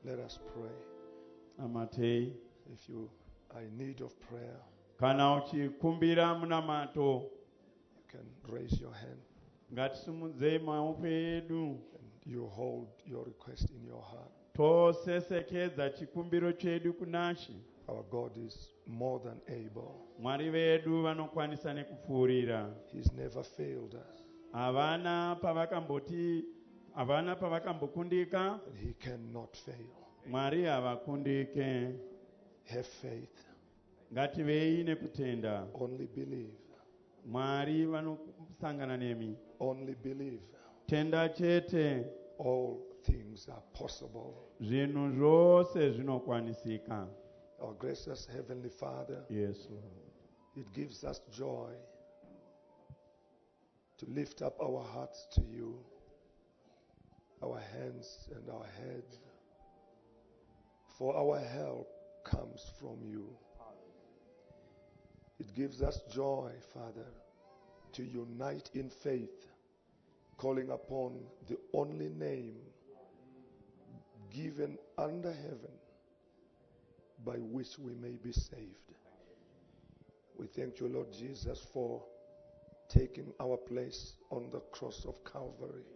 Let us pray. Amatei. If you are in need of prayer, Kana uchikumbira munamato. you can raise your hand Ngatisimudze maoko edu. and you hold your request in your heart. Tosesekedza chikumbiro chedu kunashi. Our God is more than able. Mwari vedu vanokwanisa nekupfuurira. He's never failed us. Havana pavakambokundika. And He cannot fail. Mwari havakundike. Have faith. Ngativei nekutenda. Only believe. Mwari vanosangana nemi. Only believe. Tenda chete. All things are possible. Zvinhu zvose zvinokwanisika. Our gracious Heavenly Father, Yes, Lord. it gives us joy to lift up our hearts to you, our hands and our heads. For our help comes from you. It gives us joy, Father, to unite in faith, calling upon the only name given under heaven by which we may be saved. We thank you, Lord Jesus, for taking our place on the cross of Calvary,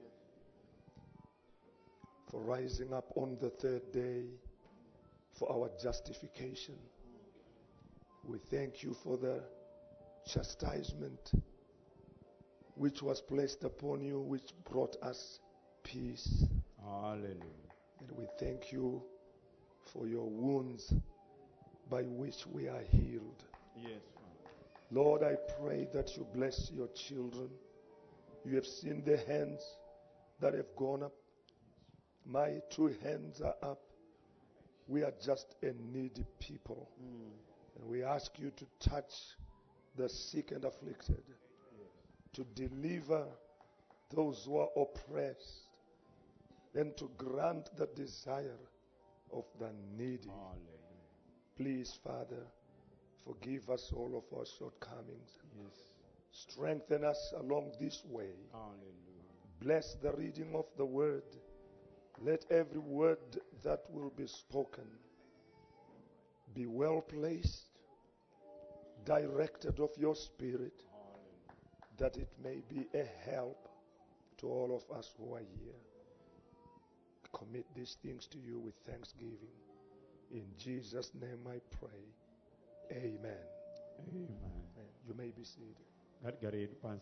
for rising up on the third day for our justification. We thank you for the chastisement which was placed upon you, which brought us peace. Hallelujah. And we thank you for your wounds by which we are healed. Yes, Father. Lord, I pray that you bless your children. You have seen the hands that have gone up. My 2 hands are up. We are just a needy people. And we ask you to touch the sick and afflicted, to deliver those who are oppressed, and to grant the desire of the needy. Hallelujah. Please, Father, forgive us all of our shortcomings. Yes. Strengthen us along this way. Hallelujah. Bless the reading of the word. Let every word that will be spoken be well placed, directed of your Spirit, that it may be a help to all of us who are here. Commit these things to you with thanksgiving. In Jesus' name I pray. Amen. Amen. You may be seated. Ngatigare hedu pansi.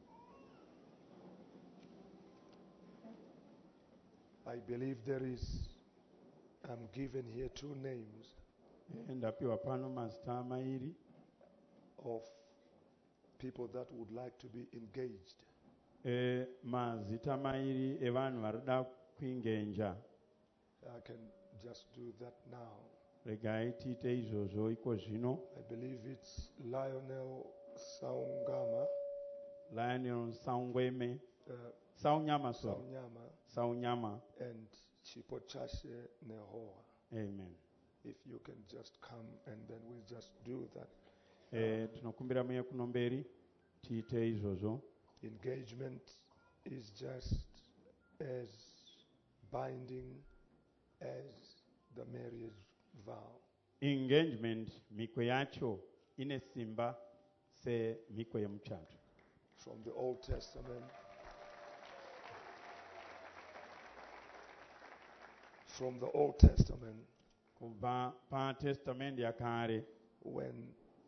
I believe I'm given here 2 names Ndapiwa pano mazita mairi of people that would like to be engaged. mazita mairi evanhu varida kuingenja. I can just do that now. Regai tiite izvozvo iko zvino. I believe it's Lionel Saungama, Lionel Saungweme, uh, Saunyama, sorry. Saunyama, Saunyama. and Chipochashe Nehoa. Amen. If you can just come and then we'll just do that. Tinokumbira muye kuno mberi tiite izvozvo. Engagement is just as binding as the marriage vow. Engagement, miko yacho ine simba se miko yemuchato. From the Old Testament, Kubva paTestament yakare, when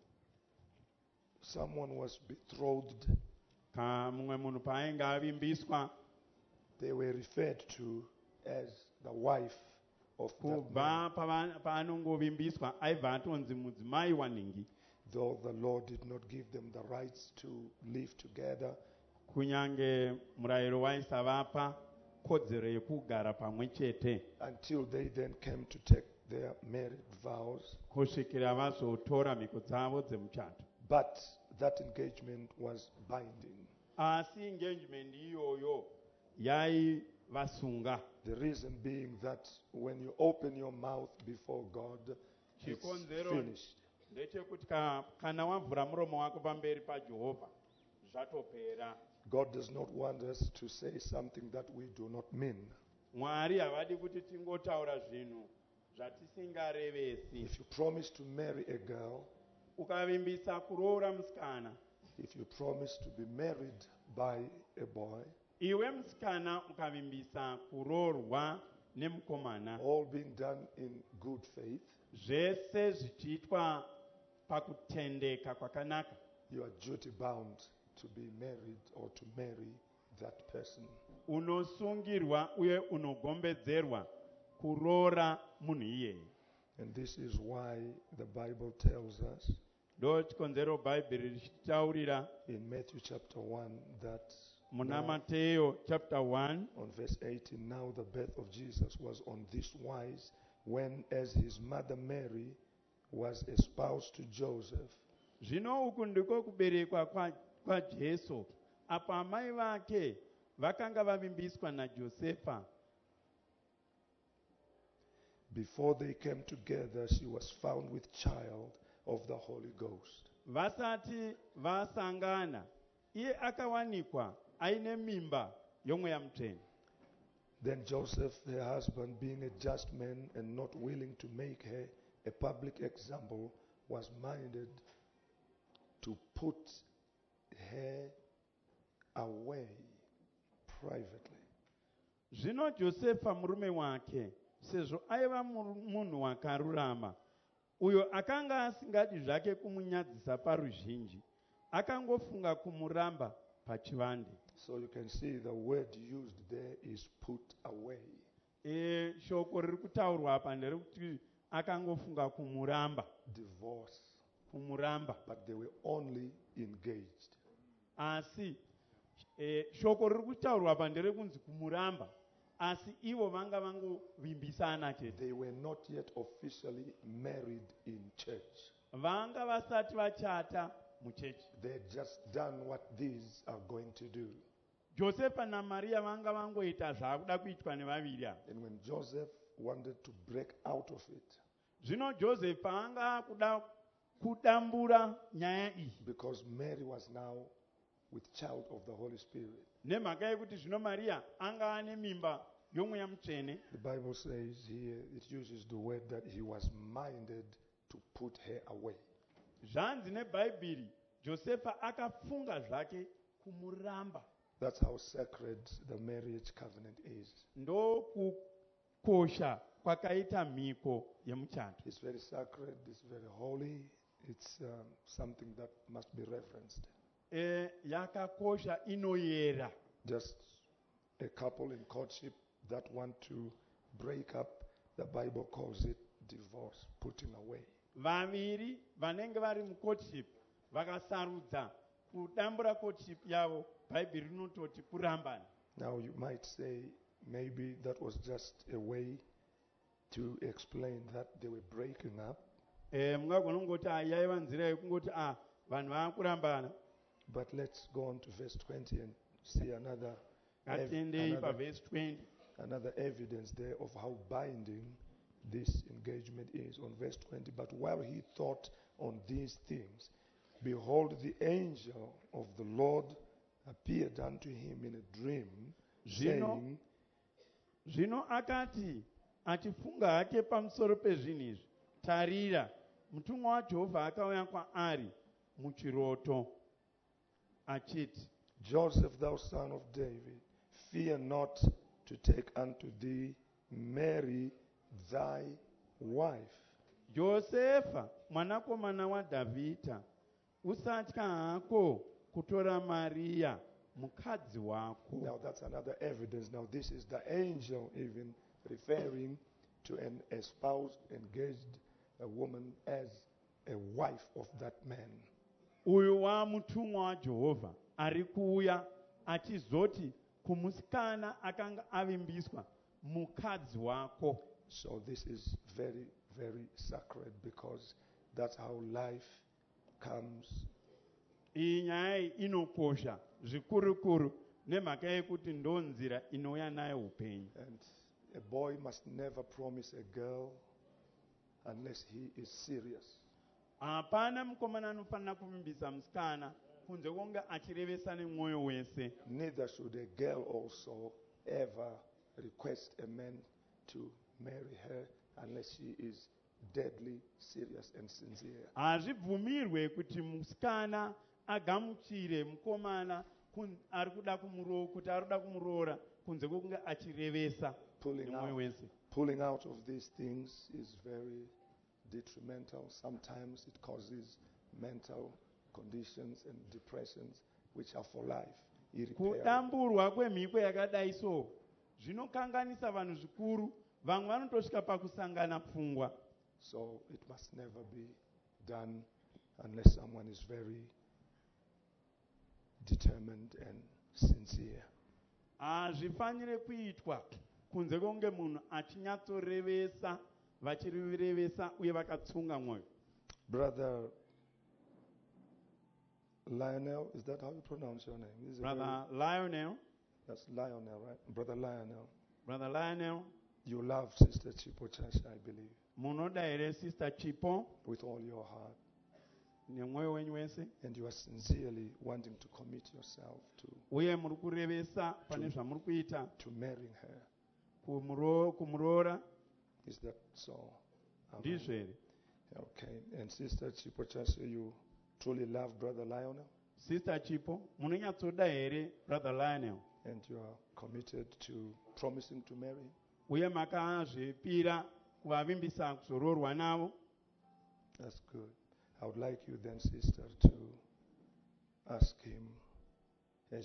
someone was betrothed, mumwe munhu paainge avimbiswa, they were referred to as the wife of that man, kubva paanongovimbiswa aibva atonzi mudzimai wanhingi. though the Lord did not give them the rights to live together. Kunyange murayiro waisavapa kodzero yekugara pamwe chete Until they then came to take their married vows. kusvikira vazotora mhiko dzavo dzemuchato. But that engagement was binding. Asi engagement iyoyo yaivasunga. The reason being that when you open your mouth before God, it's finished. Ndechekuti kana wavhura muromo wako pamberi paJehovha zvatopera. God does not want us to say something that we do not mean. Mwari havadi kuti tingotaura zvinhu zvatisingarevesi. If you promise to marry a girl, Ukavimbisa kuroora musikana, if you promise to be married by a boy, iwe musikana ukavimbisa kuroorwa nemukomana, all being done in good faith, zvese zvichiitwa pakutendeka kwakanaka, you are duty bound to be married or to marry that person. unosungirwa uye unogombedzerwa kuroora munhu iyeye. And this is why the Bible tells us Ndo chikonzero bhaibheri richitaurira in Matthew chapter 1 that muna now, Mateyo chapter 1 on verse 18, now the birth of Jesus was on this wise, when as his mother Mary was espoused to Joseph. Zvino uku ndiko kuberekwa kwaJesu, apa amai vake vakanga vavimbiswa naJosefa. Before they came together, she was found with child of the Holy Ghost. Vasati vasangana, iye akawanikwa aine mimba yomweya mutsvene. Then Joseph, her husband, being a just man and not willing to make her a public example, was minded to put her away privately. Zvino Josefa murume wake, sezvo aiva munhu wakarurama, uyo akanga asingadi zvake kumunyadzisa paruzhinji, akangofunga kumuramba pachivande. So you can see the word used there is put away. Shoko riri kutaurwa apa nderekuti akangofunga kumuramba, Divorce. kumuramba. But they were only engaged. Asi shoko riri kutaurwa apa nderekunzi kumuramba, asi ivo vanga vangovimbisana chete. They were not yet officially married in church. Vanga vasati vachata muchechi. They had just done what these are going to do. Josefa naMaria vanga vangoita zvakuda kuitwa nevaviri ava. And when Joseph wanted to break out of it, Zvino Josefa anga kuda kudambura nyaya iyi, because Mary was now with child of the Holy Spirit. nemhaka yekuti zvino Maria anga ane mimba yomweya mutsvene. The Bible says here, it uses the word that he was minded to put her away. Zvanzi nebhaibheri, Josefa akafunga zvake kumuramba. That's how sacred the marriage covenant is. Ndo kukosha kwakaita mhiko yemuchando. It's very sacred, it's very holy, it's something that must be referenced. Yakakosha, inoyera. Just a couple in courtship that want to break up, the Bible calls it divorce, putting away. Vaviri vanenge vari mucourtship vakasarudza kudambura courtship yavo, bhaibheri rinototi kurambana. Now you might say maybe that was just a way to explain that they were breaking up. Mungagona kungoti yaiva nzira yekungoti vanhu vava kurambana. But let's go on to verse 20 and see another Verse 20. another evidence there of how binding this engagement is. On verse 20, but while he thought on these things, behold, the angel of the Lord appeared unto him in a dream, saying, Zvino akati achifunga hake pamusoro pezvinhu izvi, tarira, mutumwa waJehovha akauya kwaari muchiroto achiti, Joseph, thou son of David, fear not to take unto thee Mary thy wife. Josefa, mwanakomana waDhavhidha, usatya hako kutora Maria mukadzi wako. Now that's another evidence. Now this is the angel even referring to an espoused, engaged a woman as a wife of that man. Uyu mutumwa waJehovha ari kuuya achizoti kumusikana akanga avimbiswa, mukadzi wako. So this is very, very sacred, because that's how life comes. Iyi nyaya inokosha zvikuru nemhaka yekuti ndo nzira inouya nayo upenyu. And a boy must never promise a girl unless he is serious. Hapana mukomana anofanira kuvimbisa musikana kunze kunge achirevesa nemwoyo wese. Neither should a girl also ever request a man to marry her unless she is deadly serious and sincere. hazvibvumirwe kuti musikana agamuchire mukomana ari kuda kumuroora kunze kwokunge achirevesa nemwoyo wese. Pulling out of these things is very detrimental. Sometimes it causes mental conditions and depressions which are for life. Kudamburwa kwemhiko yakadai so zvinokanganisa vanhu zvikuru, vamwe vanotosvika pakusangana pfungwa. So it must never be done unless someone is very determined and sincere. Hazvifanire kuitwa kunze kwokunge munhu achinyatsorevesa, vachirevesa uye vakatsunga mwoyo. Brother Lionel, is that how you pronounce your name? Brother Lionel. That's Lionel, right? Brother Lionel. Brother Lionel. You love Sister Chipo Chasha, I believe. Munoda here Sister Chipo with all your heart. Nemwoyo wenyu wese. And you are sincerely wanting to commit yourself to uye muri kurevesa pane zvamuri kuita to marrying her. Kumuroora. Is that so? Ndizvo here. Okay. And Sister Chipo Chasha, you truly love Brother Lionel? Sister Chipo, munonyatsoda here Brother Lionel? And you are committed to promising to marry him? Uye makazvipira kuvavimbisa kuzoroorwa navo. That's good. I would like you then, sister, to ask him, as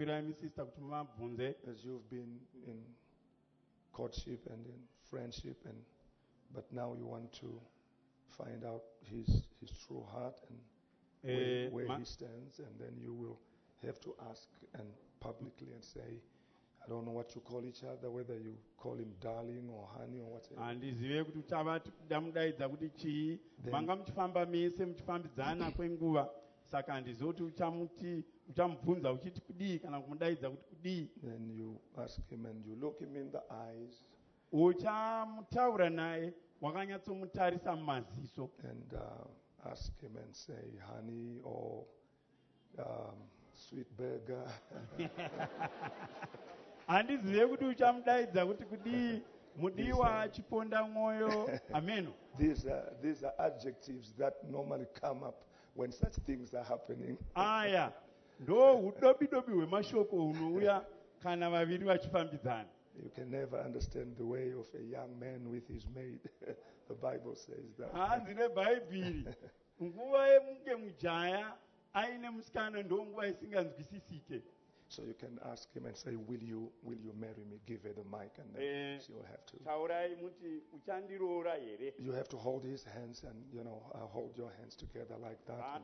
you've been in courtship and in friendship, but now you want to find out his true heart and where he stands, and then you will have to ask and publicly and say, I don't know what you call each other, whether you call him darling or honey or whatever. Handizive kuti uchavati kudamudaidza kuti chii, manga muchifamba mese muchifambidzana kwenguva, saka handizoti uchamubvunza uchiti kudii kana kumudaidza kuti kudii. Then you ask him and you look him in the eyes. Uchamutaura naye wakanyatsomutarisa mumaziso. And ask him and say honey or sweet burger. Handizive kuti uchamudaidza kuti kudii, mudiwa chiponda mwoyo. Amen. These are adjectives that normally come up when such things are happening. Aya ndo udobidobi hwemashoko hunouya kana vaviri vachifambidzana. You can never understand the way of a young man with his maid. The Bible says that. Hanzi nebhaibheri nguva yemunge mujaya aine musikana ndo nguva isinganzwisisike. So you can ask him and say, will you marry me? Give her the mic and then she'll have to. You have to hold his hands and, hold your hands together like that.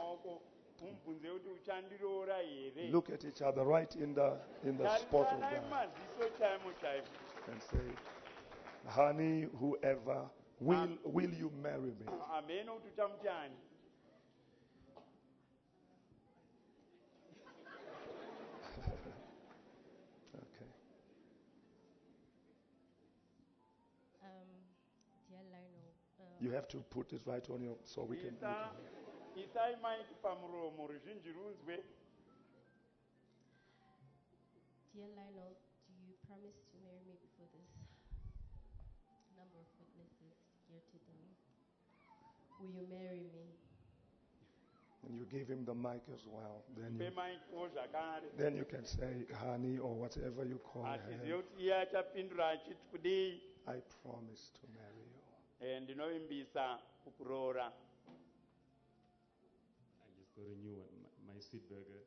Look at each other right in the spot of that. And say, honey, whoever, will you marry me? You have to put it right on your, so we can. Dear Lionel, do you promise to marry me before this number of witnesses here today? Will you marry me? And you give him the mic as well. Then you can say honey or whatever you call her. I promise to marry you. And ndinovimbisa kukuroora. I just got a new one, my sweet burger.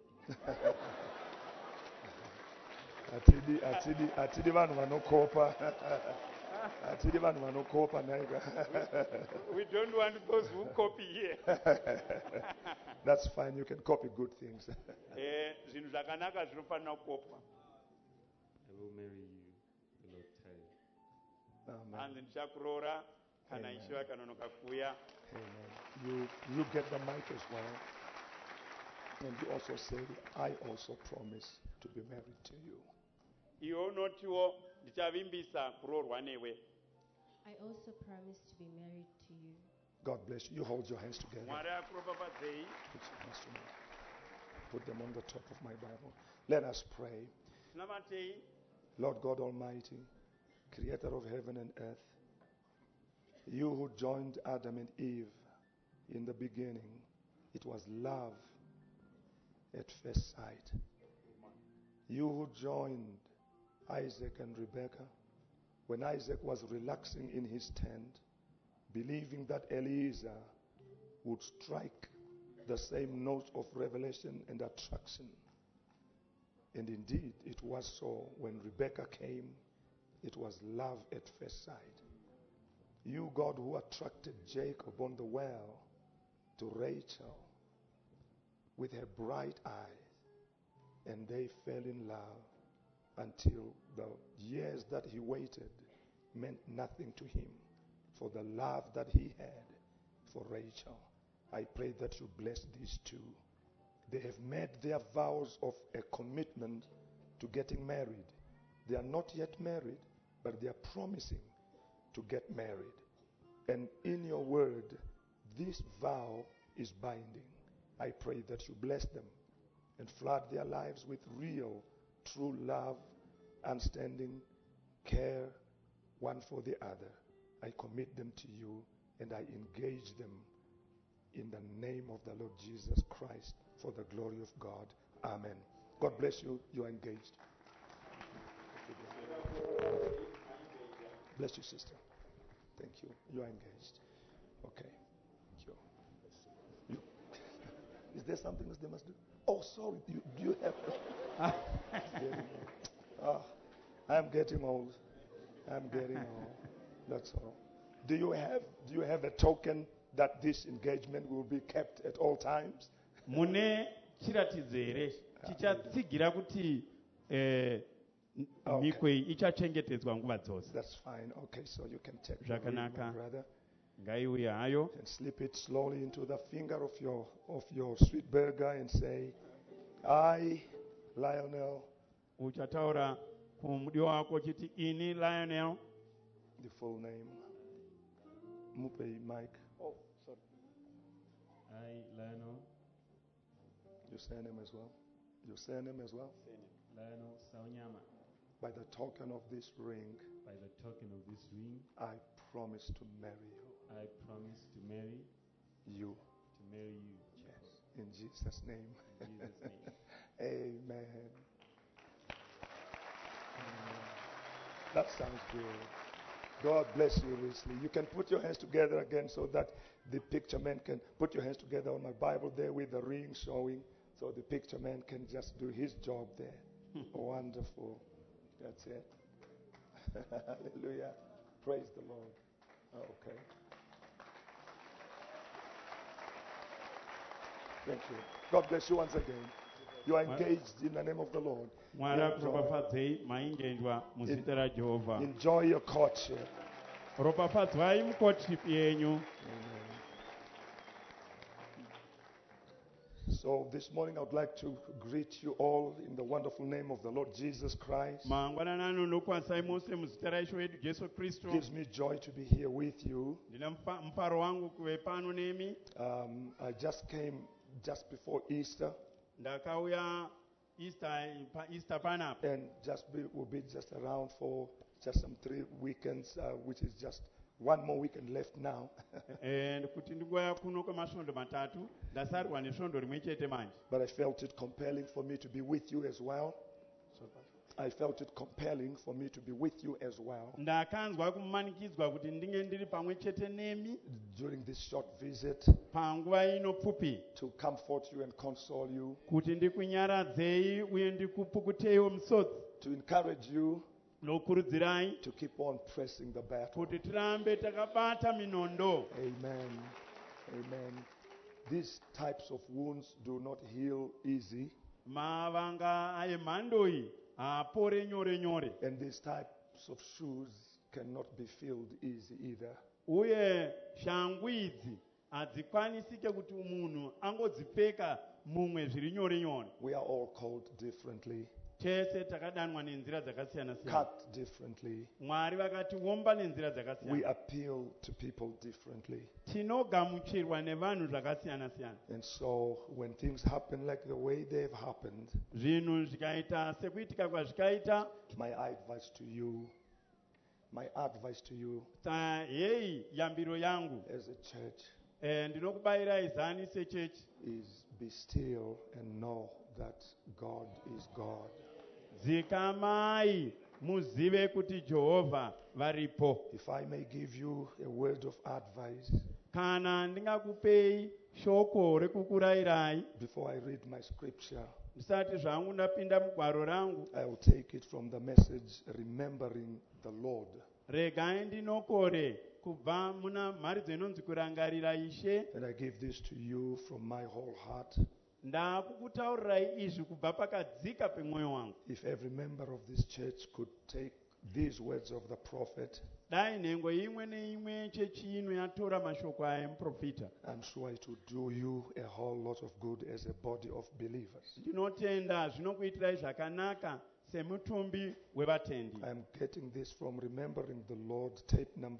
Atidi vanhu vanokopa. Atidi vanhu vanokopa naiga. We don't want those who copy here. That's fine, you can copy good things. Zvinhu zvakanaka zvinofanira kukopwa. I will marry you, the Lord tarry. Hanzi ndichakuroora kana ichiva kanonoka kuuya. You get the mic as well. And you also say, I also promise to be married to you. Iwo unotiwo ndichavimbisa kuroorwa newe. I also promise to be married to you. God bless you. You hold your hands together. Mwari akuropafadzei. Put your hands to me. Put them on the top of my Bible. Let us pray. Tinamatei. Lord God Almighty, creator of heaven and earth, you who joined Adam and Eve in the beginning, it was love at first sight. You who joined Isaac and Rebekah, when Isaac was relaxing in his tent, believing that Eliezer would strike the same note of revelation and attraction. And indeed, it was so. When Rebekah came, it was love at first sight. You, God, who attracted Jacob on the well to Rachel with her bright eyes, and they fell in love until the years that he waited meant nothing to him for the love that he had for Rachel. I pray that you bless these two. They have made their vows of a commitment to getting married. They are not yet married, but they are promising to get married. And in your word, this vow is binding. I pray that you bless them and flood their lives with real, true love, understanding, care, one for the other. I commit them to you and I engage them in the name of the Lord Jesus Christ for the glory of God. Amen. God bless you. You are engaged. Bless you, sister. Thank you. You are engaged. Okay. Thank you. Is there something else they must do? Oh, sorry. Do you have... I'm getting old. I'm getting old. That's all. Do you have a token that this engagement will be kept at all times? Mune chiratidzo here chichatsigira kuti mikwe ichachengetedzwa nguva dzose. That's fine. Okay, so you can take the ring, Zvakanaka. my brother, Ngaiuye hayo and slip it slowly into the finger of your sweet burger and say, I, Lionel, uchataura kumudiwa wako chiti ini Lionel, the full name. Mupe Mike. Oh, sorry. I, Lionel, Your surname as well. Your surname as well. Lionel Saunyama, By the token of this ring, by the token of this ring, I promise to marry you. I promise to marry You. you. Yes. In Jesus' name. In Jesus' name. Amen. That sounds good. God bless you richly. You can put your hands together again so that the picture man can put your hands together on my Bible there with the ring showing, so the picture man can just do his job there. Wonderful. That's it. Hallelujah. Praise the Lord. Okay. Thank you. God bless you once again. You are engaged in the name of the Lord. Mwari akuropafadzei maingendwa muzita raJehovah. Enjoy your courtship. Ropafadzwai mucourtship yenyu. So this morning I would like to greet you all in the wonderful name of the Lord Jesus Christ. Mangwanani ano nokwanisai mose muzita raishe wedu Jesu Kristu. It gives me joy to be here with you. Ndina mufaro wangu kuve pano nemi. I just came just before Easter, Ndakauya Easter panapa. and we'll be just around for just some 3 weekends, which is just one more weekend left now. And kuti ndingoya kuno kwemasvondo matatu ndasarwa nesvondo rimwe chete manje. But I felt it compelling for me to be with you as well. I felt it compelling for me to be with you as well Ndakanzwa kumanikidzwa kuti ndinge ndiri pamwe chete nemi during this short visit, panguva ino pfupi to comfort you and console you, kuti ndikunyaradzei uye ndikupukuteiwo misodzi to encourage you nokurudzirai to keep on pressing the battle. kuti tirambe takabata minondo. Amen. Amen. These types of wounds do not heal easy, Mavanga emhando iyi haapore nyore nyore, and these types of shoes cannot be filled easy either. uye shangu idzi hadzikwanisike kuti munhu angodzipfeka mumwe zviri nyore nyore. We are all called differently. tese takadanwa nenzira dzakasiyana-siyana. cut differently. Mwari vakatiumba nenzira We dzakasiyana. appeal to people differently. Tinogamuchirwa nevanhu zvakasiyana-siyana. And so when things happen like the way they've happened, Zvinhu zvikaita sekuitika kwazvikaita, my advice to you hei yambiro yangu. as a church Ndinokubayirai zani sechechi. is be still and know that God is God. Dzikamai muzive kuti Jehovha varipo. If I may give you a word of advice Kana ndingakupei shoko rekukurayirai, before I read my scripture, ndisati zvangu ndapinda mugwaro rangu, I will take it from the message Remembering the Lord. regai ndinokore kubva muna mharidzo inonzi kurangarira Ishe. And I give this to you from my whole heart. Ndakukutaurirai izvi kubva pakadzika pemwoyo wangu. If every member of this church could take these words of the prophet, Dai nhengo imwe neimwe chechi ino yatora mashoko aya emuprofita, I'm sure it would do you a whole lot of good as a body of believers. ndinotenda zvinokuitirai zvakanaka semutumbi wevatendi. I'm getting this from Remembering the Lord, tape number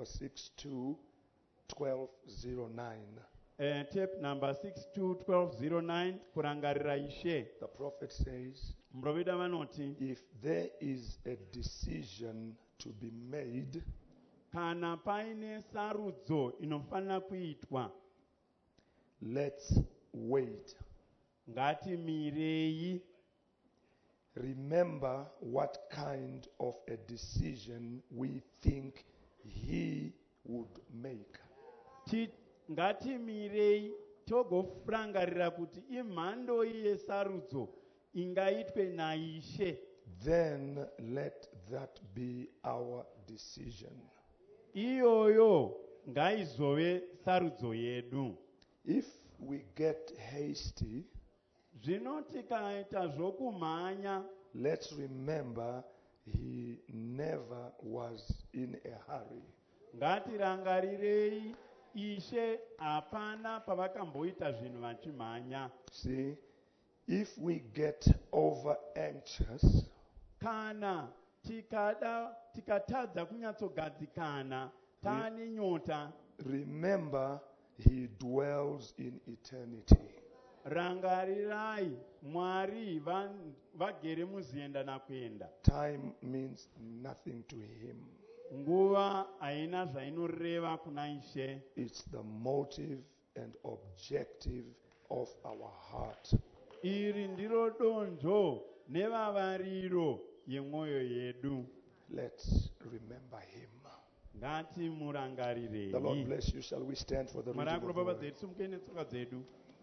62-1209. Tape number 62-1209, kurangarira Ishe. The prophet says, Muprofita vanoti, if there is a decision to be made, kana paine sarudzo inofanira kuitwa, let's wait. ngatimirei. Remember what kind of a decision we think he would make. Ngatimirei togorangarira kuti imhando yesarudzo ingaitwe naIshe. Then let that be our decision. Iyoyo ngaizove sarudzo yedu. If we get hasty, Zvino tikaita zvokumhanya, let's remember he never was in a hurry. ngatirangarirei Ishe hapana pavakamboita zvinhu vachimhanya. See, if we get over anxious, Kana tikatadza kunyatsogadzikana, taane nyota, remember he dwells in eternity. rangarirai Mwari vagere muzienda nakuenda. Time means nothing to him. Nguva haina zvainoreva kuna Ishe. It's the motive and objective of our heart. Iri ndiro donzvo nevavariro yemwoyo yedu. Let's remember him. Ngatimurangarirei. The Lord bless you. Shall we stand for the Mwari reading of the akuropafadzei, word? tisumukei netsoka dzedu.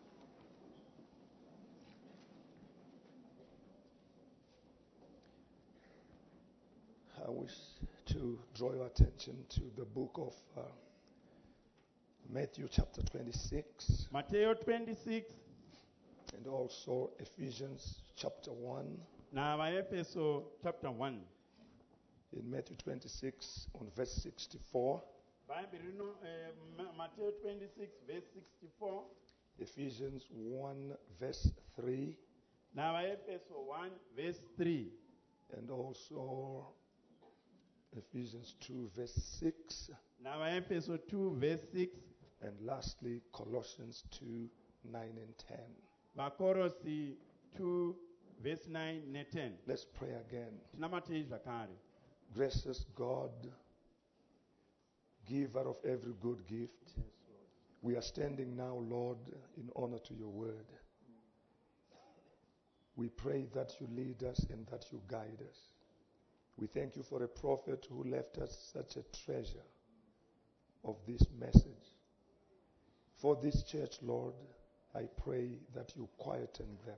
I wish to draw your attention to the book of Matthew chapter 26 Mateyo 26 and also Ephesians chapter 1. navaefeso chapter 1. In Matthew 26 on verse 64, Bhaibheri rino Mateyo 26 verse 64 Ephesians 1 verse 3, navaefeso 1 verse 3 and also Ephesians 2 verse 6, navaefeso 2 verse 6 and lastly Colossians 2 9 and 10. vakorosi 2 verse 9 ne10. Let's pray again. Tinamatei zvakare. Gracious God, giver of every good gift, we are standing now, Lord, in honor to your word. We pray that you lead us and that you guide us. We thank you for a prophet who left us such a treasure of this message. For this church, Lord, I pray that you quieten them,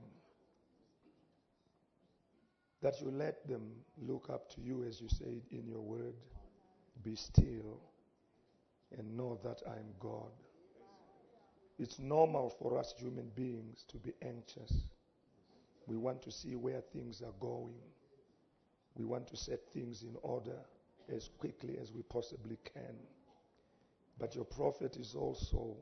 that you let them look up to you as you said in your word, be still and know that I am God. It's normal for us human beings to be anxious. We want to see where things are going. We want to set things in order as quickly as we possibly can. But your prophet is also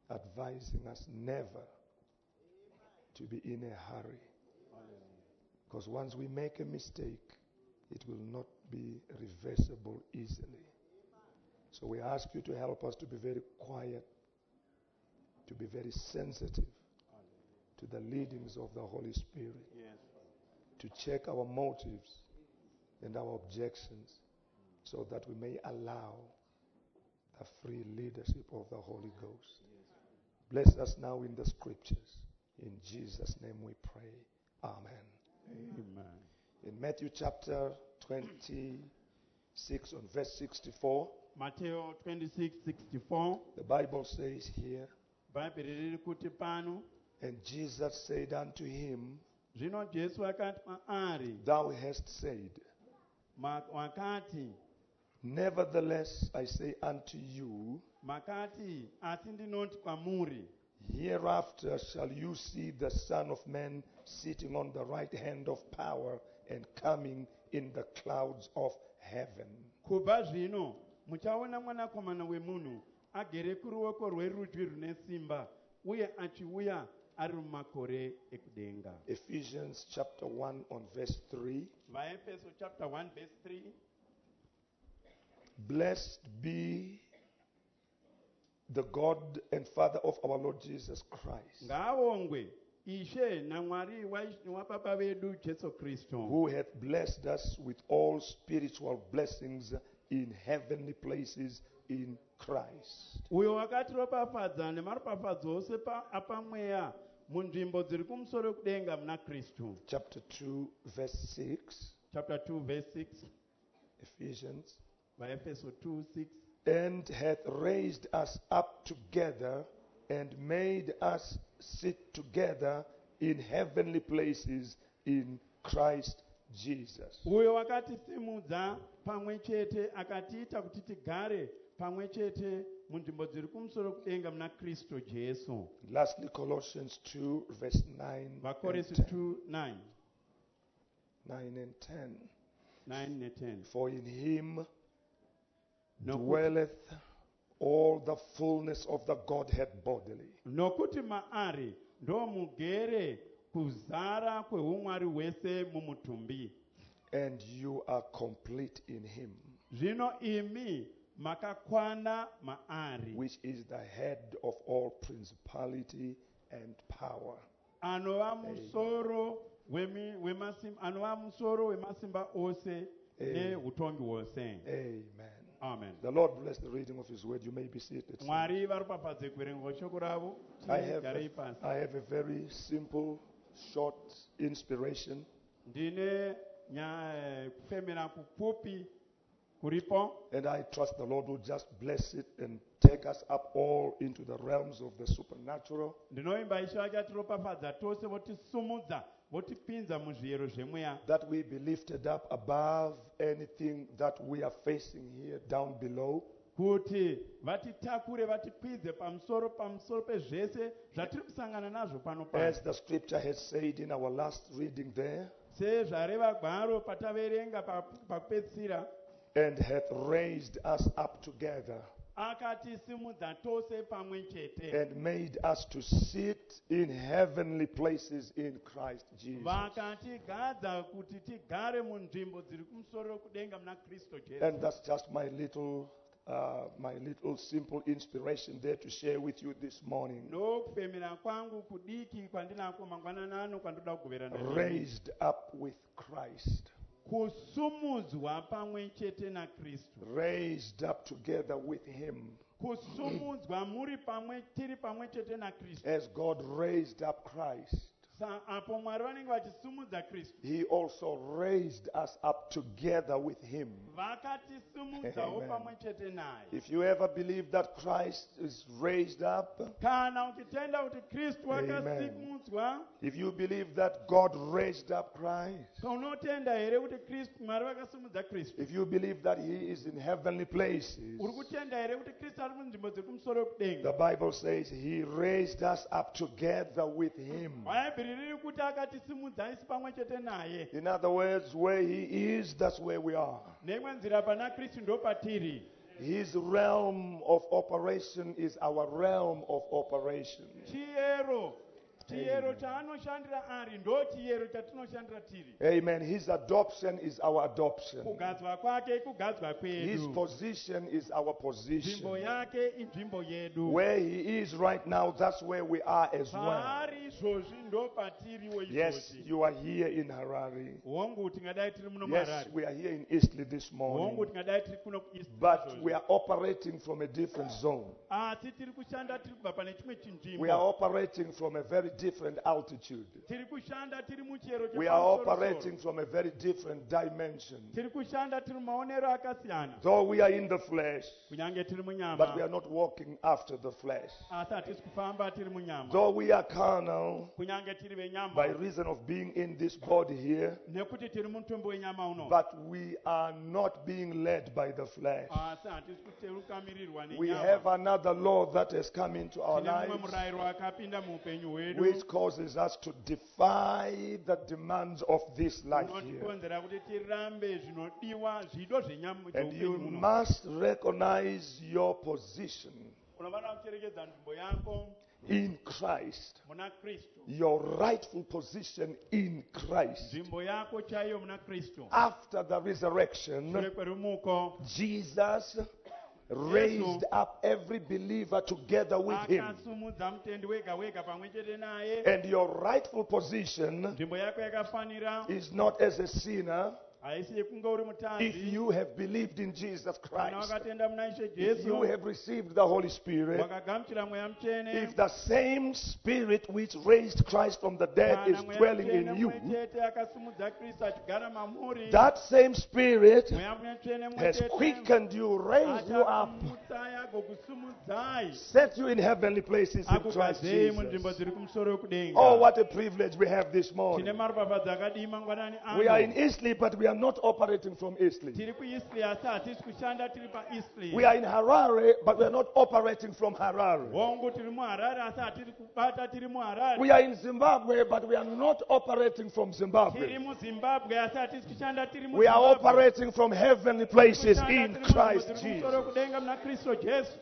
advising us never to be in a hurry. Because once we make a mistake, it will not be reversible easily. So we ask you to help us to be very quiet, to be very sensitive to the leadings of the Holy Spirit, Yes. to check our motives and our objections so that we may allow the free leadership of the Holy Ghost. Bless us now in the scriptures. In Jesus' name we pray. Amen. Amen. In Matthew chapter 26 on verse 64, Mateo 26:64. the Bible says here, Bhaibheri riri kuti pano, and Jesus said unto him, zvino Jesu akati kwaari, Thou hast said, wakati, Nevertheless I say unto you, makati, asi ndinoti kwamuri, hereafter shall you see the Son of Man sitting on the right hand of power and coming in the clouds of heaven. kubva zvino muchaona mwanakomana wemunhu agere kuruoko rwerudyi rune simba uye achiuya ari mumakore ekudenga. Ephesians chapter 1 on verse 3. vaefeso chapter 1 verse 3. Blessed be the God and Father of our Lord Jesus Christ, ngaavongwe ishe namwari wababa vedu Jesu Kristu, who hath blessed us with all spiritual blessings in heavenly places in Christ. uyo wakatiropafadza nemaropafadzo ose apamweya munzvimbo dziri kumusoro kudenga muna Kristu. Chapter 2 verse 6. Chapter 2 verse 6. Ephesians. vaefeso 2:6. And hath raised us up together and made us sit together in heavenly places in Christ Jesus. uyo wakatisimudza pamwe chete akatiita kuti tigare pamwe chete munzvimbo dziri kumusoro kudenga muna Kristu Jesu. Lastly, Colossians 2 verse 9 and vakoresi 10. 2:9. 9 and 10. 9 ne-10. For in him Nokuti- dwelleth all the fullness of the Godhead bodily. nokuti maari ndomugere kuzara kweumwari hwese mumutumbi. And you are complete in him, zvino imi makakwana maari, which is the head of all principality and power. anova musoro anova musoro wemasimba ose neutongi hwose. Amen. Amen. The Lord bless the reading of his word. You may be seated. mwari varopafadze kuverenga shoko ravo. I have Garei pasi. a very simple, short inspiration. ndine kufemera kupfupi kuripo, And I trust the Lord will just bless it and take us up all into the realms of the supernatural. ndinoimba ishe vachatiropafadza tose votisumudza votipinza muzviyero zvemweya, That we be lifted up above anything that we are facing here down below. kuti vatitakure vatikwidze pamusoro pezvese zvatiri kusangana nazvo pano As pano, the scripture has said in our last reading there, sezvareva gwaro pataverenga pakupedzisira, and hath raised us up together akatisimudza tose pamwe chete, and made us to sit in heavenly places in Christ Jesus. vakatigadza kuti tigare munzvimbo dziri kumusoro kudenga muna Kristu And Jesu. that's just my little simple inspiration there to share with you this morning. ndokufemera kwangu kudiki kwandinako mangwanana ano kwandoda kugoverana nemi. Raised up with Christ. kusumudzwa pamwe chete naKristu, Raised up together with him. kusumudzwa tiri pamwe chete naKristu. As God raised up Christ, apo mwari vanenge vachisumudza Kristu, he also raised us up together with him. vakatisumudzawo Amen. pamwe chete naye. If you ever believe that Christ is raised up, kana uchitenda kuti Kristu Amen. wakasimudzwa, if you believe that God raised up Christ, unotenda here kuti Kristu mwari vakasumudza Kristu? if you believe that he is in heavenly places, uri kutenda here kuti Kristu ari munzvimbo dziri kumusoro kudenga? the Bible says he raised us up together with him. Bhaibheri riri kuti akatisimudza isi pamwe chete naye. In other words, where he is, that's where we are. Neimwe nzira pana Kristu ndo patiri. His realm of operation is our realm of operation. Chiyero chiyero chaanoshandira ari ndo chiyero chatinoshandira tiri. Amen. His adoption is our adoption. Kugadzwa kwake kugadzwa His kwedu. position is our position. Nzvimbo yake inzvimbo yedu. Where he is right now, that's where we are as well. Paari izvozvi ndo patiriwo Yes, izvozvi. you are here in Harare. Hongu tingadai tiri muno Yes, muHarare. we are here in Eastleigh this Hongu morning. tingadai tiri kuno kuEast But izvozvi. we are operating from a different zone. Asi tiri kushanda tiri kubva pane chimwe We are chinzvimbo. operating from a very different altitude. Tiri kushanda tiri muchero We are chepamusoro-soro. operating from a very different dimension. Tiri kushanda tiri mumaonero akasiyana. Though we are in the flesh, Kunyange tiri but we munyama. are not walking after the flesh. Asi hatisi kufamba tiri munyama. Though we are carnal, Kunyange tiri by venyama. reason of being in this body here, Nekuti tiri mutumbi wenyama uno. but we are not being led by the flesh. Asi hatisi kukamirirwa We have nenyama. another law that has come into our Tine mumwe lives, murayiro akapinda muupenyu hwedu. which causes us to defy the demands of this life here. Unotikonzera kuti tirambe zvinodiwa zvido zvenyama And you zveupenyu huno. must recognize your position Unofanira kucherechedza nzvimbo yako in Christ, muna Kristu. your rightful position in Christ. Nzvimbo yako chaiyo muna Kristu. After the resurrection, Shure kwerumuko Jesus raised up every believer together with him. akasumudza mutendi wega wega pamwe chete naye. And your rightful position Nzvimbo yako yakafanira is not as a sinner haisi yekunge uri if mutanzi you have believed in Jesus kana Christ, wakatenda muna Ishe if you Jesu have received the Holy Spirit, wakagamuchira mweya mutsvene if the same Spirit which raised Christ from the dead is kana mweya dwelling mutsvene in you, mumwe chete akasumudza Kristu achigara mamuri. that same Spirit Mweya mutsvene mumwe has chete quickened you, raised you up, achakumutsai agokusumudzai set you in heavenly places in Christ akugadzei munzvimbo Jesus. dziri kumusoro kudenga. Oh, what a privilege we have this Tine morning. maropafadzo akadii mangwanani We are in ano. Eastleigh, but we are not operating from Eastleigh. Tiri kuEastleigh asi hatisi kushanda tiri paEastleigh. We are in Harare, but we are not operating from Harare. Hongu tiri muHarare asi hatiri kubata tiri muHarare. We are in Zimbabwe, but we are not operating from Tiri Zimbabwe. muZimbabwe asi hatisi kushanda tiri We are muZimbabwe. operating from heavenly places Kushanda in tiri munzvimbo Christ dziri Jesus. kumusoro kudenga muna Kristu Jesu.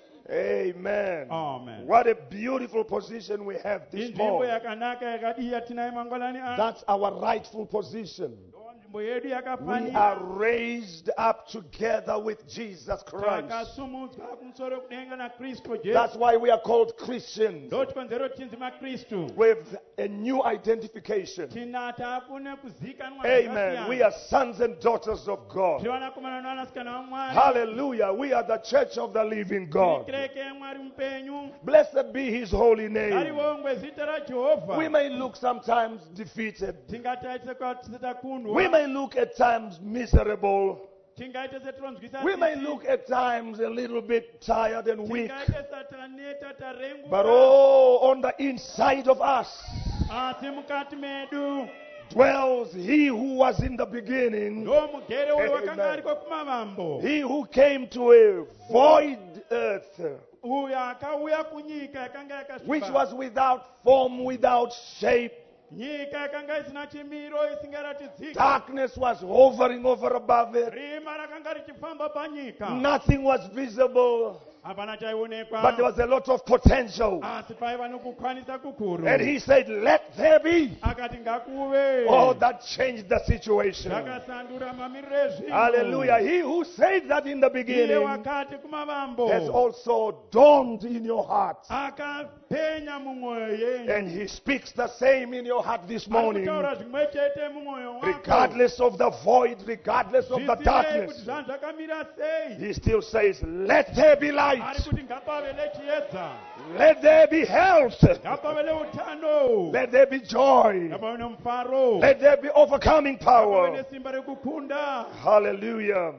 Amen. Amen. What a beautiful position we have this Inzvimbo morning. yakanaka yakadii yatinayo mangwanani ano. That's our rightful position. Nzvimbo yedu We are yakafanira. raised up together with Jesus Christ. Takasumudzwa kumusoro kudenga naKristu That's Jesu. why we are called Christians. Ndochikonzero chinzi maKristu. With a new identification. Tina taakune kuzikanwa Amen. We are sons and daughters of God. tiri vanakomana navanasikana vaMwari. Hallelujah. We are the church of the living God. Tiri kereke yaMwari mupenyu. Blessed be his holy name. Ngarivongwe zita raJehovha. We may look sometimes defeated. Tingatarisa kuti takundwa. We may look at times miserable. Tingaite setironzwisa We may tsitsi. look at times a little bit tired and weak. Tingaite sataneta tarenguka. But oh, on the inside of us Asi mukati medu dwells he who was in the beginning, ndo mugere uyo wakanga Amen. ariko kumavambo. he who came to a void earth, Uyo akauya kunyika yakanga which yakasviba. was without form, without shape. Nyika yakanga isina chimiro isingaratidzika. Darkness was hovering over above it. Rima rakanga richifamba panyika. Nothing was visible, Hapana chaionekwa. but there was a lot of potential. Asi paiva nokukwanisa kukuru. And he said, "Let there be." Akati ngakuve. Oh, that changed the situation. Zvakasandura mamiriro ezvinhu. Hallelujah. He who said that in the Iye beginning wakati kumavambo. has also dawned in your heart. Akapenya mumwoyo yenyu. And he speaks the same in your heart this morning. Arikutaura zvimwe chete mumwoyo wako. Regardless of the void, regardless of the Zvisinei kuti darkness, zvanhu zvakamira sei. he still says, "Let there be Ari light. kuti ngapave nechiedza. Let there be health. Ngapave neutano. Let there be joy. Ngapave nemufaro. Let there be overcoming Ngapave power." nesimba rekukunda. Hallelujah.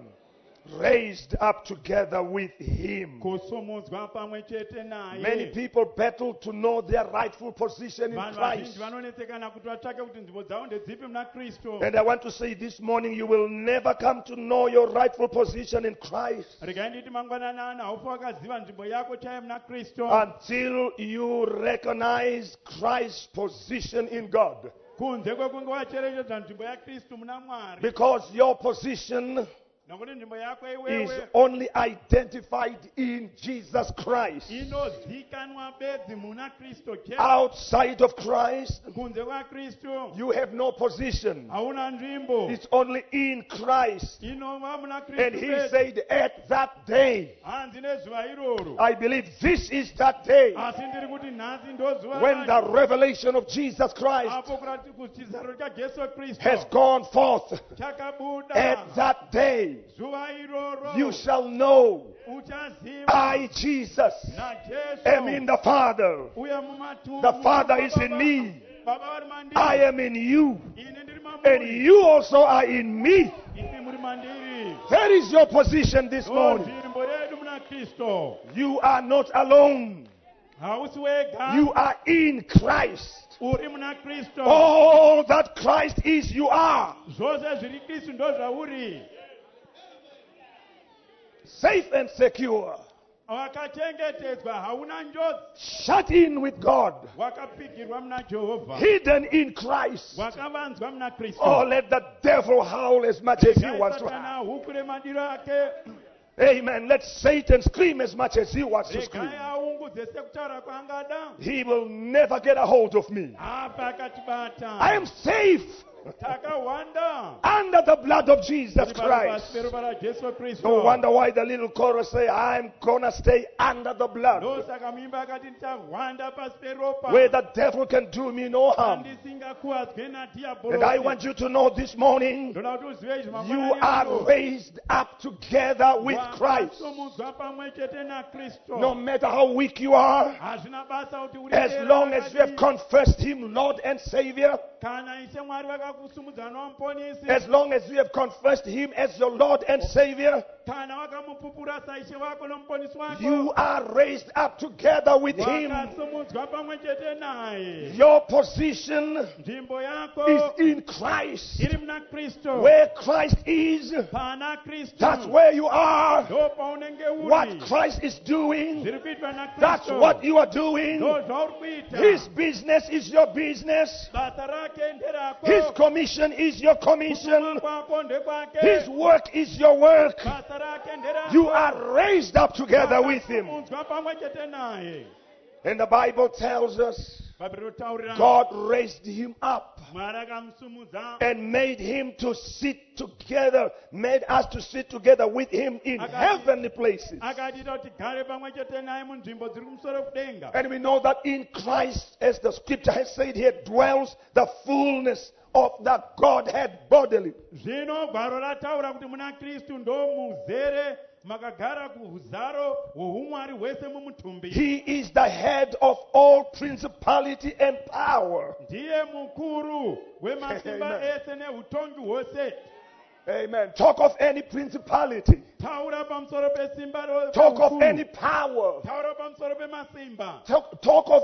Raised up together with him. Kusumudzwa pamwe chete Many naye. people battle to know their rightful position in Vanhu Christ. vazhinji vanonetsekana kuti vatsvake kuti nzvimbo dzavo ndedzipi muna Kristu. And I want to say this morning, you will never come to know your rightful position in Christ Regai nditi mangwanani ano haufi wakaziva nzvimbo yako chaiyo muna Kristu until you recognize Christ's position in God. kunze kwekunge wacherechedza nzvimbo yaKristu muna Mwari. Because your position nokuti nzvimbo yako is iwewe only identified in Jesus Christ. inozikanwa bedzi muna Kristu chete. Outside of Christ, Kunze kwaKristu you have no position. hauna nzvimbo, It's only in Christ. inova muna And Kristu he bedzi. said, at that day, Hanzi nezuva iroro, I believe this is that day asi ndiri kuti nhasi ndo zuva when the racho. revelation of Jesus Christ Apo kurati kuchizaro chaJesu Kristu has gone forth. chakabuda. At that day, Zuva iroro you shall know uchaziva I, Jesus, naJesu am in the Father. uya mumatumbu. The Father is in me. Baba vari mandiri. I am in you. Ine ndiri And mamuri. you also are in me. Imi muri mandiri. That is your position this morning. Nzvimbo yedu muna Kristu. You are not alone. Hausi wega. You are in Christ. Uri muna Kristu. All that Christ is, you are. Zvose zviri Kristu ndo zvauri. Safe and secure. Wakachengetedzwa, hauna njodzi. Shut in with God. Wakapigirwa muna Jehovha. Hidden in Christ. Wakavanzwa muna Kristu. Oh, let the devil howl as much as he wants to Satana howl. hukure madiro ake. Amen. Let Satan scream as much as he wants to scream. Regai aungudze sekutaura kwaangada. He will never get a hold of me. Apa akatibata. I am safe Takawanda. under the blood of Jesus Christ. Peruva raJesu Kristu. No wonder why the little chorus say, I'm gonna stay under the blood, Ndosaka muimba akati ndichahwanda pasi peropa. where the devil can do me no harm. Handisingakuwadzwe nadhiabhorosi. And I want you to know this morning, Ndoda kuti uzive izvi you mangwanani are ano. raised up together with Christ. Wakasumudzwa pamwe chete naKristu. No matter how weak you are, Hazvina basa kuti uri as chera long as you have akadii. confessed him Lord and Savior, Kana Ishe Mwari vakakusumudza nomuponesi. as long as you have confessed him as your Lord and Savior, Kana wakamupupura saishe wako nomuponesi wako. you are raised up together with him. Wakasumudzwa pamwe chete naye. Your position Nzvimbo yako is in Christ. iri muna Kristu. Where Christ is, Pana Kristu. that's where you are. Ndo paunenge uri. What Christ is doing, Zviri kuitwa naKristu. that's what you are doing. Ndo zvauri kuita. His business is your business. Basa rake nderako. His commission is your Kutuma commission. kwako ndekwake. His work is your work. Basa rake nderako. You are raised up together with him. Wakasumudzwa pamwe chete naye. And the Bible tells us Bhabhiro taurira. God raised him up Mwari akamusumudza. and made him to sit together, made us to sit together with him in heavenly places. Akatiita kuti tigare pamwe chete naye munzvimbo dziri kumusoro kudenga. And we know that in Christ, as the scripture has said here, dwells the fullness of the Godhead bodily. Zvino gwaro rataura kuti muna Kristu ndo muzere makagara kuhuzaro hwoumwari hwese mumutumbi. He is the head of all principality and power. Ndiye mukuru wemasimba Amen. ese neutongi hwose. Amen. Talk of any principality. Taura pamusoro pesimba Talk of reukuru. any power. Taura pamusoro pemasimba. Talk of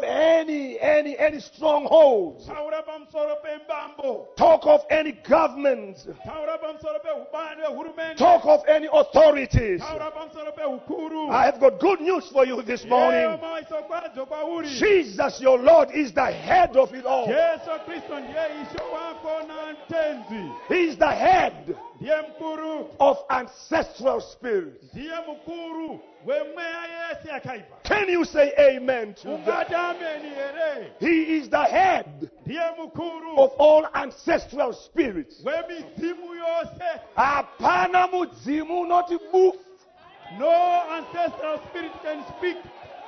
any strongholds. Taura pamusoro pembambo. Talk of any government. Taura pamusoro pehurumende. Talk of any authorities. Taura pamusoro pehukuru. I have got good news for you this morning. maiso kwadzo kwauri. Jesus, your Lord, is the head of it all. Jesu Kristu ndiye isho wako na ntenzi. He is the head Ndiye mkuru. of ancestral spirits. Ndiye mukuru wemweya yese yakaipa. Can you say amen to that? Ungati ameni here. He is the head Ndiye mukuru of all ancestral spirits. wemidzimu yose. Hapana mudzimu unoti boof. No ancestral spirit can speak.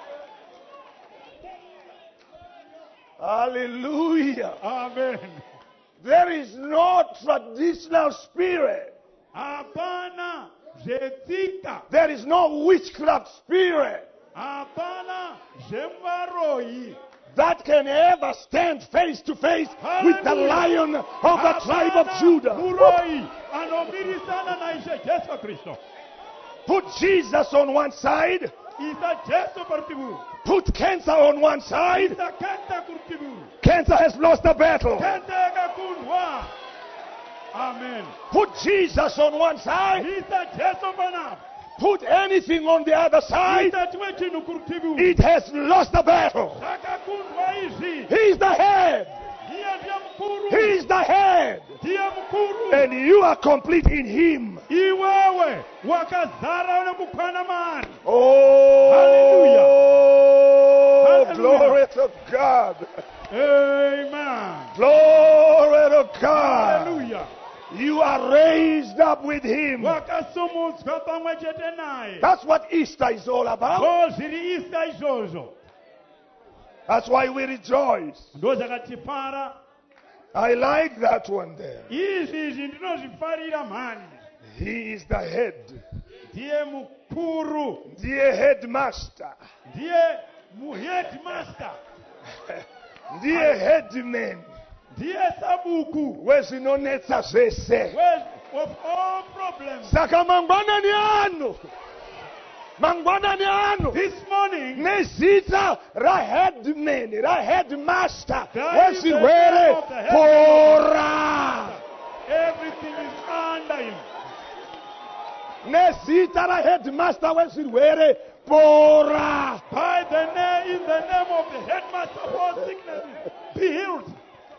Hallelujah. Amen. There is no traditional spirit. Hapana zvetsika. There is no witchcraft spirit Hapana zvemuvaroyi. that can ever stand face to face with the Lion of the tribe of Judah. Muroyi anomirisana naIshe Jesu Kristu. Put Jesus on one side, Isa Jesu parutivi. put cancer on one side. Isa kente kurutivi. Cancer has lost the battle. Kente yakakundwa. Amen. Put Jesus on one side, Isa Jesu panapo. put anything on the other side. Isa chimwe chinhu kurutivi. It has lost the battle. Zvakakundwa izvi. He is the head. Iye ndiye mukuru. He is the head. Ndiye mukuru. And you are complete in him. Iwewe wakazara unekukwana maari. Oh, Hallelujah. glory to God. Amen. Glory to God. Hallelujah. You are raised up with him. Wakasumudzwa pamwe chete naye. That's what Easter is all about. Zviri Easter izvozvo. That's why we rejoice. Ndo zvakatifara. I like that one there. Izvi ndinozvifarira mhani. He is the head. Ndiye mukuru. Ndiye headmaster. Ndiye headmaster. Ndiye headman. Ndiye sabuku. Wezinonetsa zvese. Of all problems. Saka mangwanani ano. This morning. Nezita headman, headmaster. That is the name Wezirwere of the head. pora. Everything is under him. Nezita headmaster wezirwere pora. By the name, in the name of the headmaster of all sicknesses, be healed.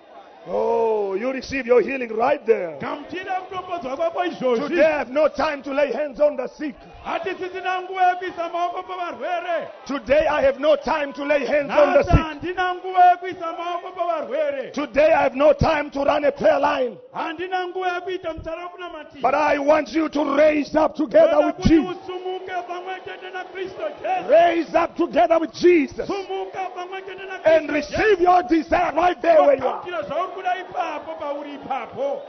Oh, you receive your healing right there. Kamtira kutopodzwa kwako izvozvi. Today I have no time to lay hands on the sick. Hatisisina nguva yekuisa maoko pavarwere. Today I have no time to lay hands on the Nhasi sick. handina nguva yekuisa maoko pavarwere. Today I have no time to run a prayer line. Handina nguva yekuita mutsara wekunamatira. But I want you to raise up together Toda with kuti Jesus. usumuke pamwe chete naKristu Jesu. Raise up together with Jesus. Sumuka pamwe chete naKristu And Jesu. receive your desire right there where you are. Wakamtira zvauri kuda ipapo pauri ipapo.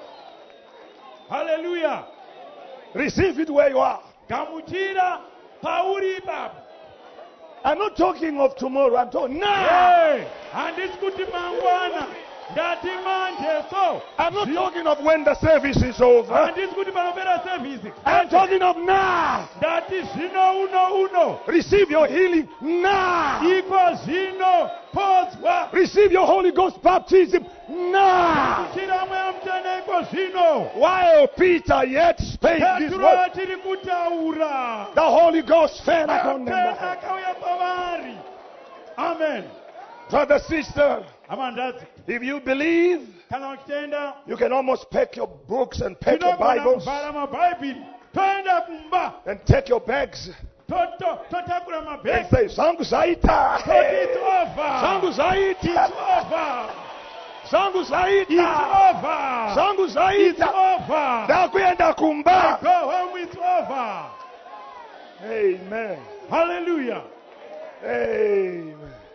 Hallelujah. Receive it where you are. Gamuchira pauri ipapo. I'm not talking of tomorrow. I'm talking now. Hey, handisi kuti mangwana. Ndati manje so. I'm not talking of when the service is over. Handisi kuti panopera service. I'm talking of now. Ndati zvino uno. Receive your healing now. Iko zvino podzwa. Receive your Holy Ghost baptism now. Kuchira mweya mutsvene iko zvino. While Peter yet spake this Petro word, achiri kutaura. the Holy Ghost fell upon them. Akauya pavari. Amen. Brother, sister, Amandazi. if you believe, Kana uchitenda. you can almost pack your books and pack your Bibles Tinogona kuvhara mabhaibheri. Toenda kumba. and take your bags Totakura and mabhegi. say, Zangu zaita. Toti it's over. Zangu It's zaita. over. Zangu It's zaita. over. Zangu It's zaita. over. Ndakuenda kumba. Go home, it's over. Amen. Hallelujah. Amen.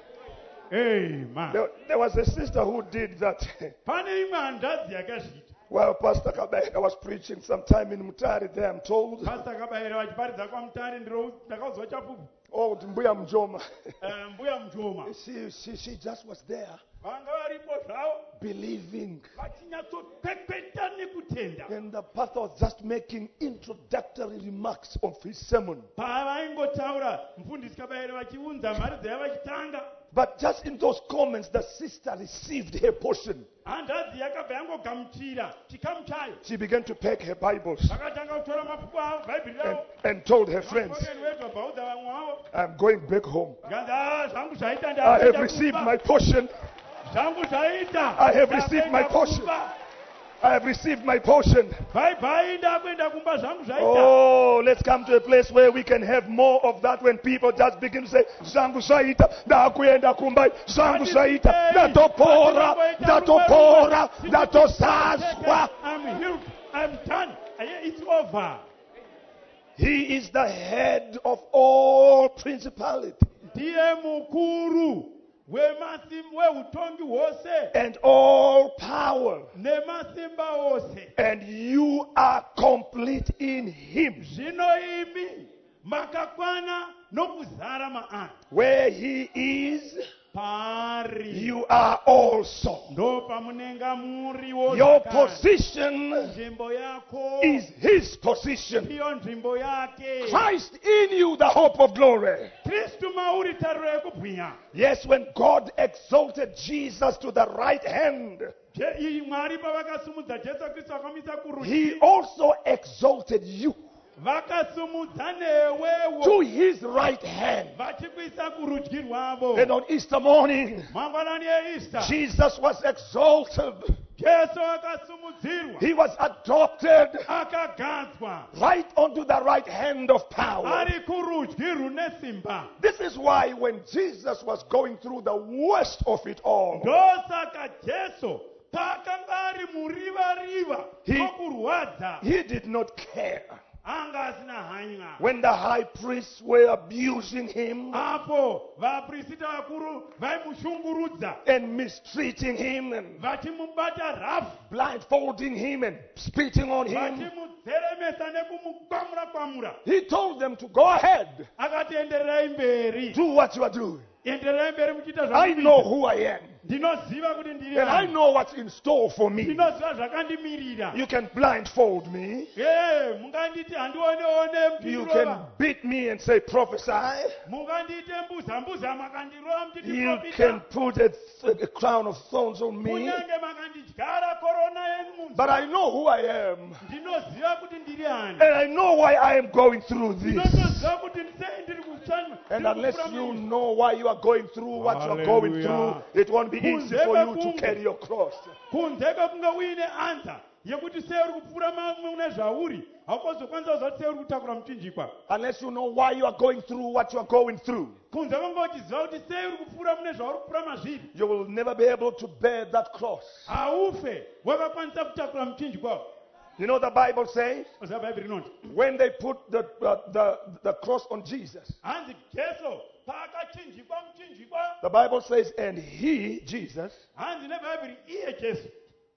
Amen. There was a sister who did that Pane imwe handadzi yakazviita. while Pastor Kabaira was preaching sometime in Mutare there, I'm told. Pastor Kabaira vachiparidza kwaMutare ndakaudzwa chapupu. Oh, Mbuya Mjoma. Mbuya Mjoma. She just was there Vanga varipo zvavo believing. vachinyatsopepeta nekutenda. And the pastor was just making introductory remarks of his sermon. Pavaingotaura mufundisi Kabaira vachiunza mhari dzaiva vachitanga. But just in those comments, the sister received her portion. Handadzi yakabva yangogamuchira chikamu chayo. She began to pack her Bibles Vakatanga kutora mabhuku avo bhaibheri ravo. and told her friends, Vakeni wetu vabvaudza vamwe vavo. I'm going back home. Zvanzi zvangu zvaita I have received my portion. zvangu zvaita. I have received my portion. I have received my portion. Bye ndakuenda kumba zvangu zvaita. Oh, let's come to a place where we can have more of that when people just begin to say, Zangu Saita, Ndakuenda Kumbai, Zangu Saita, Datopora, Datopora, Datosaswa. I'm healed. I'm done. It's over. He is the head of all principality Ndiye mukuru weutongi hwose and all power. nemasimba ose. And you are complete in Him. Zvino imi makakwana nokuzara maari. Where He is, Pari. you are also. Ndo pamunenga muriwo. Your position Nzvimbo yako. is His position. Ndiyo nzvimbo yake. Christ in you, the hope of glory. Kristu mauri tariro yekubwinya. Yes, when God exalted Jesus to the right hand, Mwari pavakasimudza Jesu Kristu vakamisa He kurudyi. also exalted you Vakasimudza newewo. to His right hand. Vachikuisa kurudyi rwavo. And on Easter morning, Mangwanani eEaster. Jesus was exalted Jesu akasimudzirwa, He was adopted akagadzwa, right onto the right hand of power. ari kurudyi rune simba. This is why when Jesus was going through the worst of it all, Ndosaka Jesu paakanga ari muriva-riva He- nokurwadza, He did not care. anga asina hanya. When the high priests were abusing him Apo vaprista vakuru vaimushungurudza, and mistreating him and vachimubata rafu, blindfolding him and spitting on him, vachimudzeramesa nekumukwamura-kwamura, He told them to go ahead, akati endererai mberi, do what you are doing. endererai mberi muchiita I zvamunoita. know who I am, Ndinoziva kuti ndiri and I ani. know what's in store for me. Ndinoziva zvakandimirira. You can blindfold me, Munganditi handione-one you mutirowa. can beat me and say prophesy, Mungandite mbuza makandirowa mutiti you profita. can put a crown of thorns on me, Kunyange makandidyara korona yenu but munzwa. I know who I am, Ndinoziva kuti ndiri ani. and I know why I am going through this. Ndinoziva kuti sei ndiri kushanda. And unless you know why you are going through what you are going through, Hallelujah. it won't be easy for you to carry your cross. Kunze kunge uine anza yekuti sei uri kupfuura mamwe une zvauri, haukozokwanisa kuzati sei uri kutakura muchinjikwa. Unless you know why you are going through what you are going through, Kunze kunge uchiziva kuti sei uri kupfuura mune zvauri kupfuura mazviri, you will never be able to bear that cross. haufe wakakwanisa kutakura muchinjikwa. You know the Bible says Oziva Bhaibheri rinoti, when they put the cross on Jesus, hanzi Jesu paakachinjikwa muchinjikwa, the Bible says, and he, Jesus, hanzi nebhaibheri iye Jesu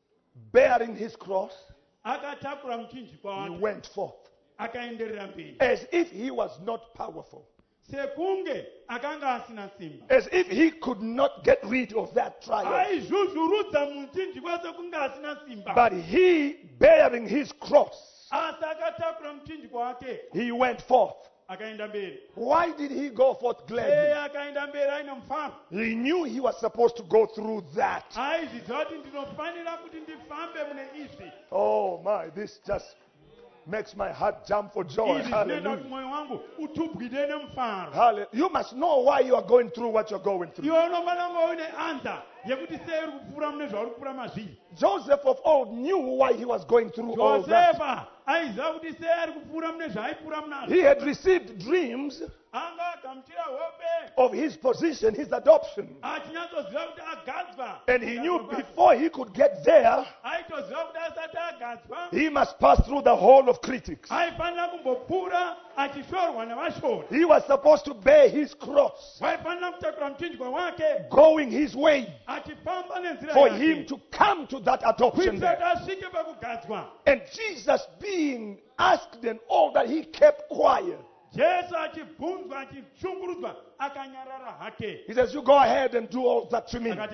bearing his cross, akatakura muchinjikwa he wake, went forth akaenderera mberi, as if he was not powerful, sekunge akanga asina simba, as if he could not get rid of that trial. aizvuzvurudza muchinjikwa sekunge asina simba. But he, bearing his cross, Asi akatakura muchinjikwa wake he went forth. akaenda mberi. Why did he go forth gladly? Akaenda mberi aine mufaro. He knew he was supposed to go through that. Aizviziva kuti ndinofanira kuti ndifambe mune izvi. Oh my, this just makes my heart jump for joy. Izvi zvinoita kuti Hallelujah. mwoyo wangu utubwide nemufaro. Hallelujah. You must know why you are going through what you're going through. Iwe unofanira kunge une anza yekuti sei uri kupfuura mune zvauri kupfuura mazviri. Joseph of old knew why he was going through all that. Josefa aiziva kuti sei ari kupfuura mune zvaaipfuura munazvo. He had received dreams Anga agamuchira hope of his position, his adoption. achinyatsoziva kuti agadzwa. And he knew before he could get there, Aitoziva kuti asati agadzwa he must pass through the hall of critics. aifanira kumbopfuura achishorwa nevashori. He was supposed to bear his cross, Waifanira kutakura muchinjikwa wake going his way achifamba nenzira for yake. him to come to that adoption Kuitira kuti there. asvike pakugadzwa. And Jesus, being asked and all that, he kept quiet. Jesu achibvunzwa achishungurudzwa akanyarara hake. He says, you go ahead and do all that to me. Akati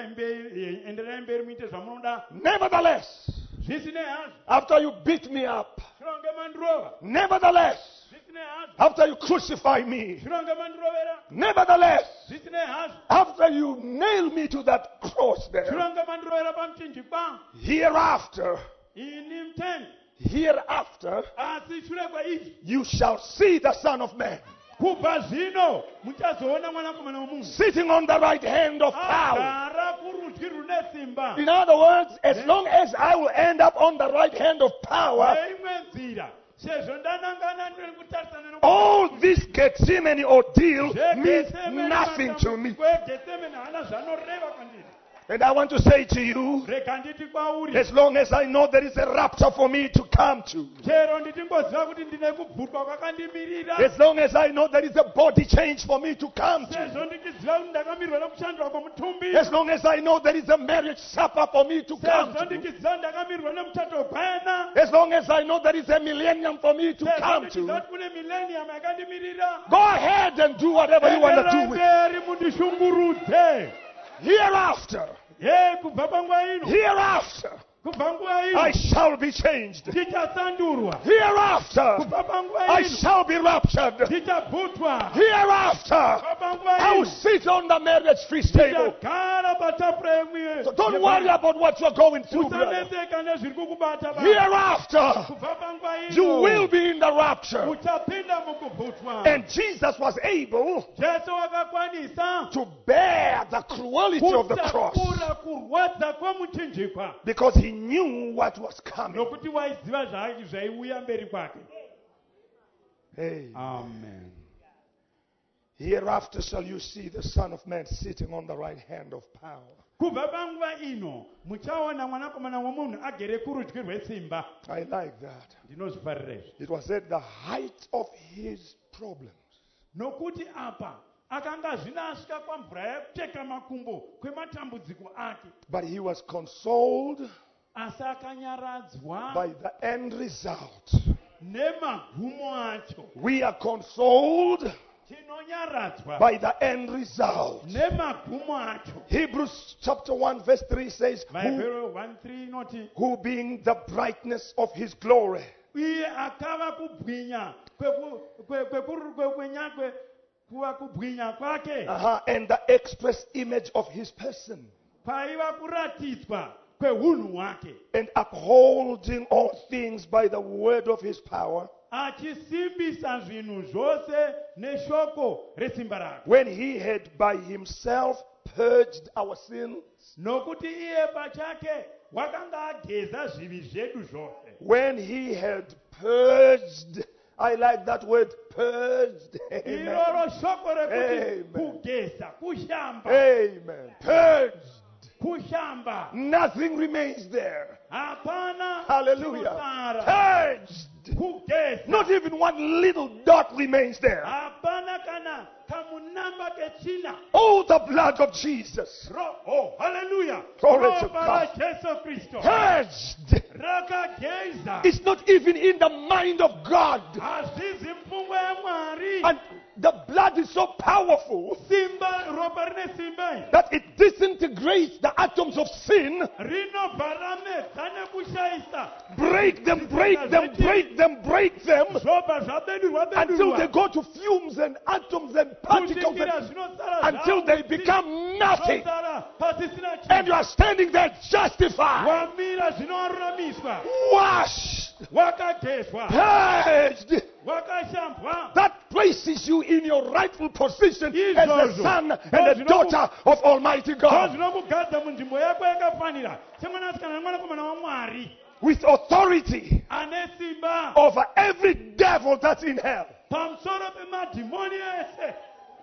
endererai mberi muite zvamunoda. Nevertheless, Zvisinei hazvo, after you beat me up, zvironge mandirova. nevertheless, Zvisinei hazvo, after you crucify me, zvironge mandirovera. nevertheless, Zvisinei hazvo, after you nail me to that cross there, zvironge mandirovera pamuchinjikwa. hereafter, Ini mutendi. hereafter, Asi shure kwaizvi, you shall see the Son of Man kubva zvino muchazoona mwanakomana womunhu sitting on the right hand of power. agara kurudyi rune simba. In other words, as long as I will end up on the right hand of power, Neimwe nzira, sezvo ndanangana nekutarisana nokuda all this Gethsemane ordeal means zveGetsemane nothing to me. kweGetsemane hana zvanoreva kwandiri. And I want to say to you, Rega nditi kwauri, as long as I know there is a rapture for me to come to, chero nditingoziva kuti ndine kubvutwa kwakandimirira, as long as I know there is a body change for me to come to, sezvo ndichiziva kuti ndakamirwa nekushandurwa kwomutumbi, as long as I know there is a marriage supper for me to come sezvo to, ndichiziva ndakamirwa nemuchato gwena, as long as I know there is a millennium for me to sezvo come ndichiziva to, kuti kune millennium yakandimirira. go ahead and do whatever you want to do with it. Enderai mundishungurudze. Hereafter, Kubva panguva ino, hereafter, kubva nguva I ino shall be changed. ndichasandurwa, Hereafter, kubva panguva I ino shall be raptured. ndichabhutwa, Hereafter, kubva panguva I will ino sit on the marriage feast table. ndichagara patafura yemwe. So don't worry about what you're going through, brother. usaneseka nezviri kukubata baba. Hereafter, kubva panguva you ino will be in the rapture. uchapinda mukubhutwa. And Jesus was able Jesu wakakwanisa to bear the cruelty of the cross kutakura kurwadza kwemuchinjikwa because he knew what was coming. nokuti waiziva zvaiuya mberi kwake. Hey. Amen. Hereafter shall you see the Son of Man sitting on the right hand of power. kubva panguva ino muchaona mwanakomana womunhu agere kurudyi rwesimba. I like that. Ndinozvifarira izvi It was at the height of his problems. nokuti apa akanga zvino asvika kwamvura yekuteka makumbo kwematambudziko ake, But he was consoled asi akanyaradzwa by the end result. nemagumo acho. We are consoled Tinonyaradzwa by the end result. nemagumo acho. Hebrews chapter 1 verse 3 says, Mahebheru 1:3 inoti who being the brightness of his glory iye akava kubwinya kuva kubwinya kwake and the express image of his person, kwaiva kuratidzwa kweunhu hwake, and upholding all things by the word of his power, achisimbisa zvinhu zvose neshoko resimba rake. when he had by himself purged our sins, Nokuti iye pachake wakanga ageza zvivi zvedu zvose. when he had purged, I like that word, purged. Amen. Iroro shoko rekuti Amen. kugeza, kushamba, Amen. Purged. kushamba. Nothing remains there. Hapana Hallelujah. chinosara. Purged. Kugeza. Not even one little dot remains there. Hapana kana kamunamba kechina. Oh, the blood of Jesus. Oh, hallelujah. Glory to Ropa ra God. Jesu Kristo. Purged. Rakageza. It's not even in the mind of God. Hazvizi mfungwa yaMwari. And the blood is so powerful Simba, ropa rine simba. that it disintegrates the atoms of sin, Rinobva ramedza nekushaisa. break them, break them, break them, break them, Zvobva zvabedurwa until they bedurwa. go to fumes and atoms and particles Kusvikira and, zvinosara until they zvavo. become nothing. Zvosara pasisina And you chinhu. are standing there justified, Wamira zvinoruramiswa. washed, Wakagezwa. purged. Wakashambwa. That places you in your rightful position as the Izvozvo. son and the daughter of Almighty God, Zvinokugadza munzvimbo yako yakafanira semwanasikana nemwanakomana waMwari with authority ane simba over every devil that's in hell. pamusoro pemadhimoni ese.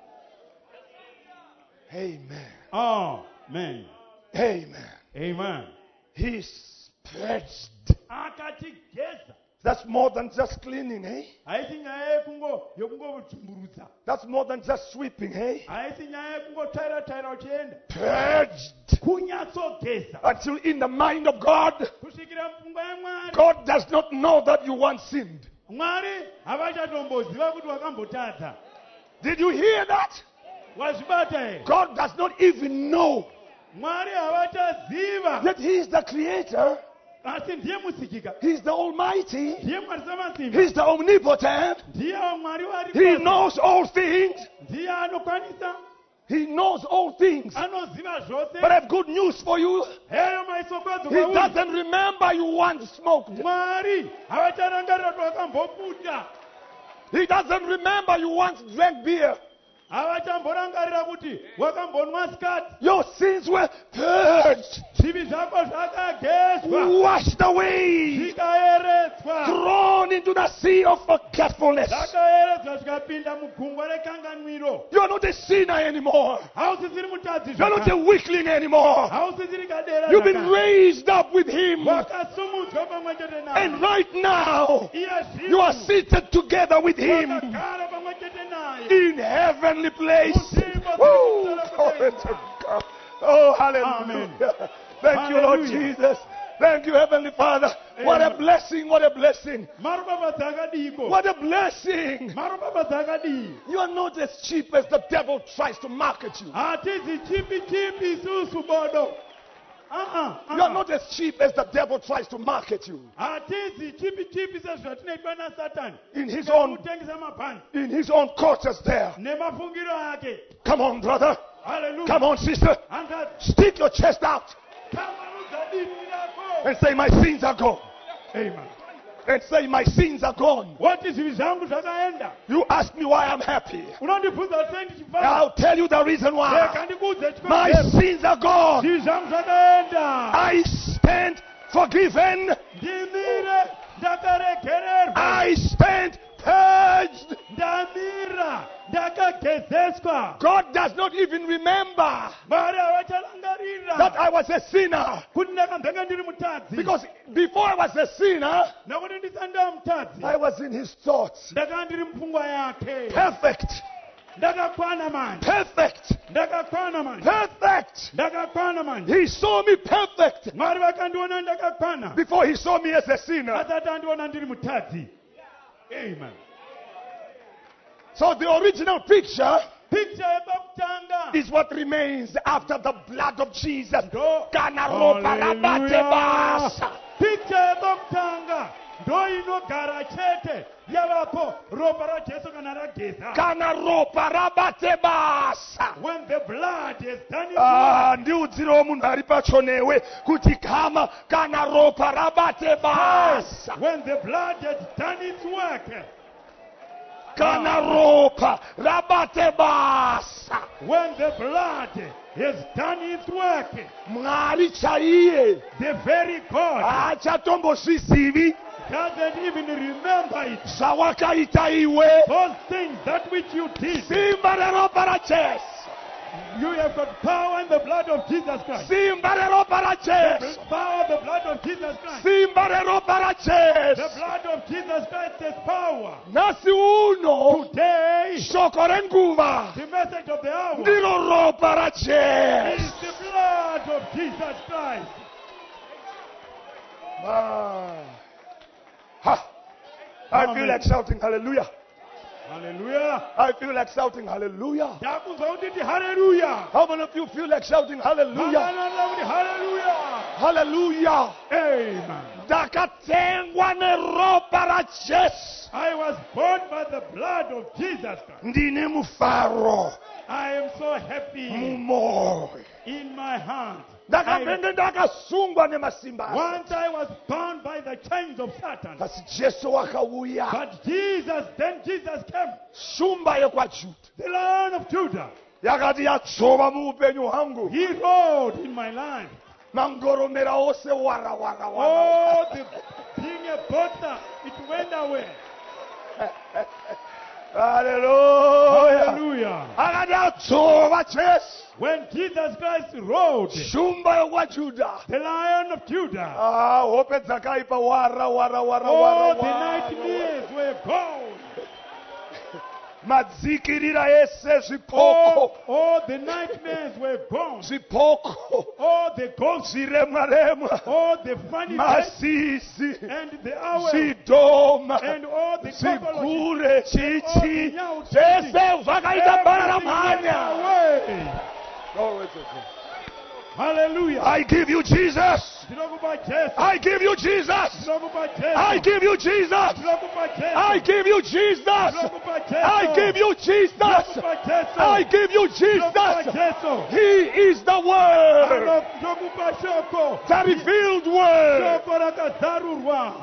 Amen. Amen. Amen. Amen. He's purged. Akatigeza. That's more than just cleaning, eh? Haisi nyaya yekungodzvumburutsa. That's more than just sweeping, eh? Haisi nyaya yekungotaira uchienda. Purged. Kunyatsogeza. Until in the mind of God, Kusvikira mupfungwa yaMwari. God does not know that you once sinned. Mwari havachatomboziva kuti wakambotadza. Did you hear that? Wazvibata here. God does not even know Mwari havachaziva. that He is the Creator, Asi ndiye musikika. He is the Almighty, Ndiye Mwari samasimba. He is the Omnipotent, Ndiye Mwari vari He pasi. knows all things, Ndiye anokwanisa. He knows all things. Anoziva zvose. But I have good news for you. Heyo maisokodzo He kwauri. doesn't remember you once smoked. Mwari havacharangarira kuti wakambobuda. He doesn't remember you once drank beer. Havachamborangarira kuti wakambonwa skati. Your sins were purged, Zvivi zvako zvakagezwa. washed away, Zvikaeretswa. thrown into the sea of forgetfulness. Zvakaeredzwa zvikapinda mugungwa rekanganwiro. You are not a sinner anymore. Hausisiri mutadzi You are not a zvakare. weakling anymore. Hausisiri kadera You've been zvakare. raised up with Him. Wakasumudzwa pamwe chete And naye. right now, Iye you are zvino seated together with Him wakagara pamwe chete naye. in heavenly place. Woo! Glory to God. Oh, hallelujah. Thank you, Lord Hallelujah. Jesus. Thank you, Heavenly Father. What a blessing, what a blessing. Marubabadza akadiko. What a blessing. Marubabadza akadii. You are not as cheap as the devil tries to market you. Hatizi chipi chipi isusu bodo. You are not as cheap as the devil tries to market you. hatizi chipi sezvatinoitwa nasatani In his own kutengesa mabhani cultures there. nemafungiro ake. Come on, brother. Hallelujah. Come on, sister. Hangadzi, Stick your chest out tambanudza dini rako. and say, my sins are gone. Amen. And say, my sins are gone. Woti zvivi zvangu zvakaenda. You ask me why I'm happy. Unondibvunza kuti sei ndichifara. I'll tell you the reason why. Rega ndikuudze My chikonzero. sins are gone. Zvivi zvangu zvakaenda. I stand forgiven. Ndimire ndakaregererwa. I stand purged. Ndamira ndakagezeswa. God does not even remember Mwari havacharangarira that I was a sinner. kuti ndakambenge ndiri mutadzi. Because before I was a sinner, Nokuti ndisati ndava mutadzi I was in his thoughts. ndakanga ndiri mupfungwa yake. Perfect. Ndakakwana manje. Perfect. Ndakakwana manje. Perfect. Ndakakwana manje. He saw me perfect Mwari vakandiona ndakakwana before he saw me as a sinner. asati andiona ndiri mutadzi. Amen. So the original picture Picture yepakutanga is what remains after the blood of Jesus. ndo Kana ropa rabate basa. Picture yepakutanga ndo inogara chete yavapo ropa rajesu kana rageza. Kana ropa rabate basa. When the blood has done its work. Ndiudzirewo munhu ari pacho newe kuti kama kana ropa rabate basa. When the blood has done its work. Kana ropa rabate basa. When the blood has done its work. Mwari chaiye The very God haachatombozvizivi doesn't even remember it. zvawakaita iwe. Those things that which you did. Simba reropa rajesu. You have got power in the blood of Jesus Christ. Simba reropa rajesu. The power of the blood of Jesus Christ. Simba reropa The rajesu. blood of Jesus Christ has power. Nhasi uno Today, shoko renguva the message of the hour ndiro ropa is rajesu. the blood of Jesus Christ. I feel like shouting hallelujah. Hallelujah. I feel like shouting hallelujah. Ndakuzwa kuti ndi hallelujah. How many of you feel like shouting hallelujah? Hallelujah. Kuti hallelujah. Hallelujah. Amen. Ndakatengwa neropa rajesu. I was bought by the blood of Jesus Christ. Ndine mufaro I am so happy mumoyo. in my heart. Ndakapende ndakasungwa nemasimba ake. Once I was bound by the chains of Satan. Asi Jesu wakauya. But then Jesus came. Shumba yekwaJudha The Lion of Judah. yakati yadzova muupenyu hwangu. He rode in my life. Mangoromera ose wara wara wara. Oh, being a boxer, it went away. Hallelujah. Hallelujah. Akati adzova Jesu. When Jesus Christ rode, Shumba yekwaJudha. the Lion of Judah, Hope dzakaipa wara wara wara all wara. the nightmares were gone. Madzikirira ese zvipoko. All the nightmares were gone. Zvipoko. All the ghosts, Zviremwa remwa. all the funny faces, Masisi. and the hours, Zvidhoma. and all the cockroaches, Zigure chichi. Zvese zvakaita bharamhanya. away. Glory to God. Hallelujah. I give you Jesus. Ndinokupa Jesu. I give you Jesus. Ndinokupa Jesu. I give you Jesus. Ndinokupa Jesu. I give you Jesus. Ndinokupa Jesu. I give you Jesus. Ndinokupa Jesu. I give you Ndinokupa Jesus. Jesu. He is the Word. Ndinokupa shoko. The revealed Word. Shoko rakazarurwa.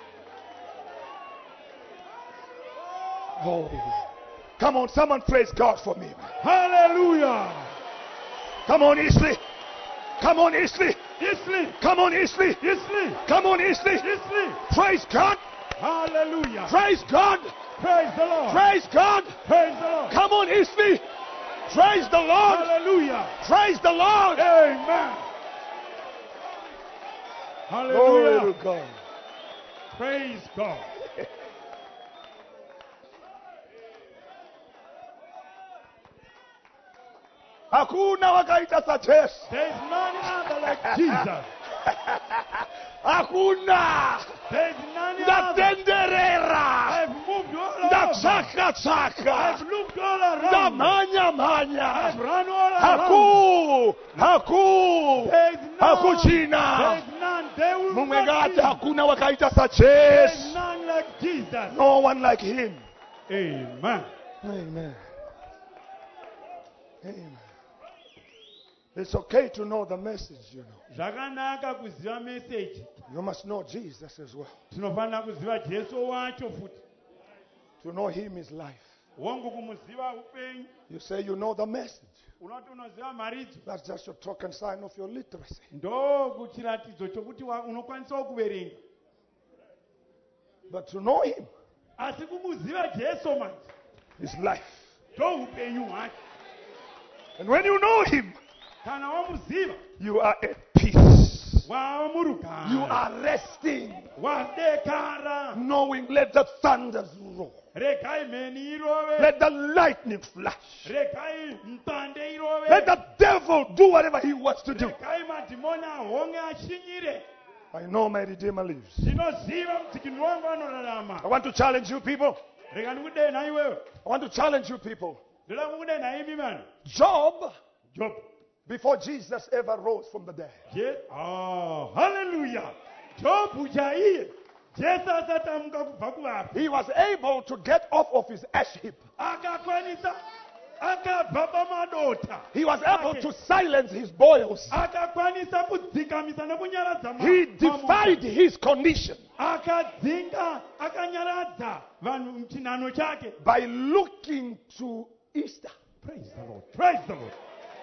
Oh. Come on, someone praise God for me. Hallelujah. Come on, Isley. Come on, Isley. Isley. Come on, Isley. Isley. Come on, Isley. Isley. Praise God. Hallelujah. Praise God. Praise the Lord. Praise God. Praise the Lord. Come on, Isley. Praise the Lord. Hallelujah. Praise the Lord. Amen. Glory Hallelujah. to God. Praise God. Hakuna wakaita sajesu. There is none other like Jesus. Hakuna. There is none other. Ndatenderera. I've moved all ndatsaka-tsaka, I've looked all around. ndamhanya-mhanya, I've run all around. There is none. hakuchina. There is none. There will Mumwe not ngati be. hakuna wakaita There is sajesu. none like Jesus. No one like him. Amen. Amen. Amen. It's okay to know the message, you know. Zvakanaka kuziva message. You must know Jesus as well. Tinofanira kuziva Jesu wacho futi. To know him is life. Wangu kumuziva upenyu. You say you know the message. Unoti unoziva maridzo. That's just your token sign of your literacy. Ndo kuchiratidzo chokuti unokwanisawo kuverenga. But to know him Asi kumuziva Jesu manje. is life. Ndo upenyu hwake. And when you know him, Kana wamuziva. you are at peace. Wamurugara. You are resting, Wadekara. knowing let the thunders roar. Regai mheni irove. Let the lightning flash. Regai mpande irove. Let the devil do whatever he wants to do. Regai madhimoni ahonge ashinyire. I know my Redeemer lives. Ndinoziva mudzikinuri wangu anorarama. I want to challenge you people. Rega ndikudei nhai iwewe. I want to challenge you people. Ndoda kukudei nhai imi mani. Job, Job. before Jesus ever rose from the dead, Hallelujah. Job chaiye. Jesu asati amuka kubva kuvafa. he was able to get off of his ash heap. Akakwanisa. Akabva pamadota. He was able to silence his boils. Akakwanisa kudzikamisa nekunyaradza He defied his condition akadzinga akanyaradza vanhu muchinhano chake. by looking to Easter. Praise the Lord. Praise the Lord.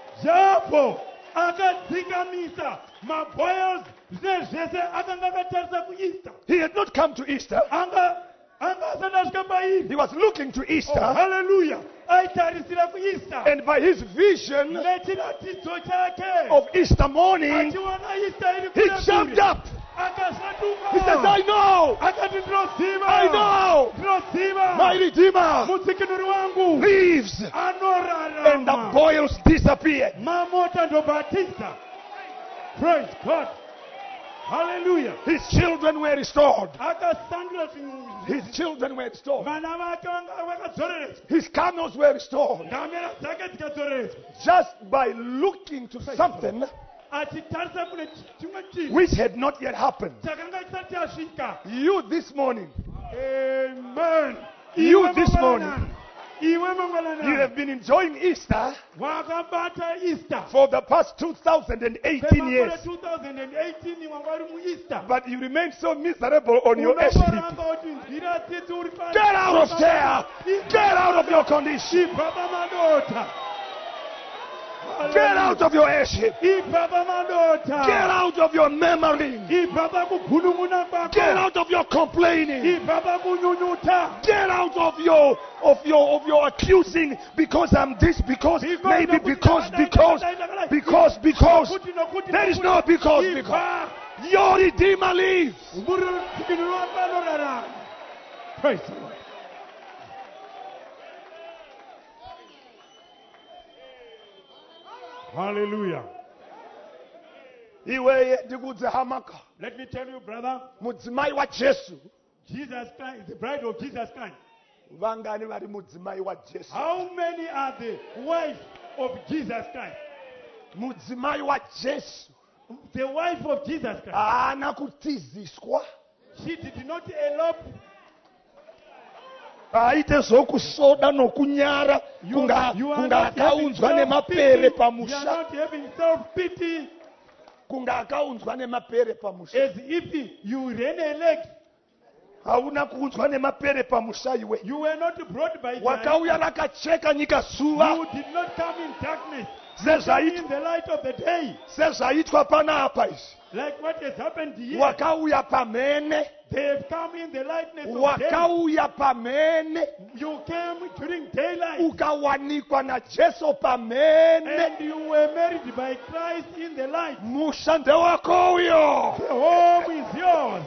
Japo akadzikamisa maboils zvese akanga akatarisa kueaster. He had not come to Easter. Anga asati asvika pairi. He was looking to Easter. Hallelujah. Aitarisira kueaster. And by his vision Nechiratidzo chake. of Easter morning, Achiona Easter iri he kure jumped kure. up. Akasvatuka. He says, I know, Akati ndinoziva. I know, Ndinoziva. my Redeemer Mudzikinuri wangu lives. anorarama. And the boils disappeared. Mamota ndobhatisa. Praise God. Hallelujah. His children were restored. Akasandura zvinhu. His children were restored. Vana vake vakadzoreredzwa. His camels were restored. Ngamera dzake dzikadzoreredzwa. Just by looking to something Achitarisa kune chimwe chinhu which had not yet happened. chakanga chisati chasvika. You this morning, Amen. You Iwe this morning, mangwanani. Iwe you mangwanani. have been enjoying Easter Wakabata Easter. for the past 2018 years. 2018 wanga uri mueaster. But you remain so miserable on your ash heap. Unomboramba kuti nzira tsitsi uri pa- Get out of there. Get out of your condition. Ibaba madota. Get out of your ash heap. Ibaba madota. Get out of your murmuring. Ibaba kugunun'una kwako. Get out of your complaining. Ibaba kunyunyuta. Get out of your accusing because I'm this, because maybe because there is no because. Your Redeemer lives. Mudzikinuri wako anorarama. Praise the Lord. Hallelujah. Iweye ndikudze hamaka. Let me tell you, brother, Mudzimai wa Jesu. Jesus Christ, the bride of Jesus Christ. Vangani vari mudzimai wa Jesu. How many are the wife of Jesus Christ? Mudzimai wa Jesu. The wife of Jesus Christ. Haana kutiziswa. She did not elope. Aite zvokusoda nokunyara kunga akaunzwa nemapere You are pamusha. not having self-pity Kunga akaunzwa nemapere pamusha. as if you ran a leg. Hauna kuunzwa nemapere pamusha iwe. You were not brought by Wakauya rakacheka nyika zuva. You did not come in darkness. You come in the light of the day. Sezvaitwa panapa izvi. Like what has happened here. Wakauya pamhene. They have come in the lightness of day. Wakauya pamhene. You came during daylight. Ukawanikwa naJesu pamhene. And you were married by Christ in the light. Musha ndewako uyo. The home is yours.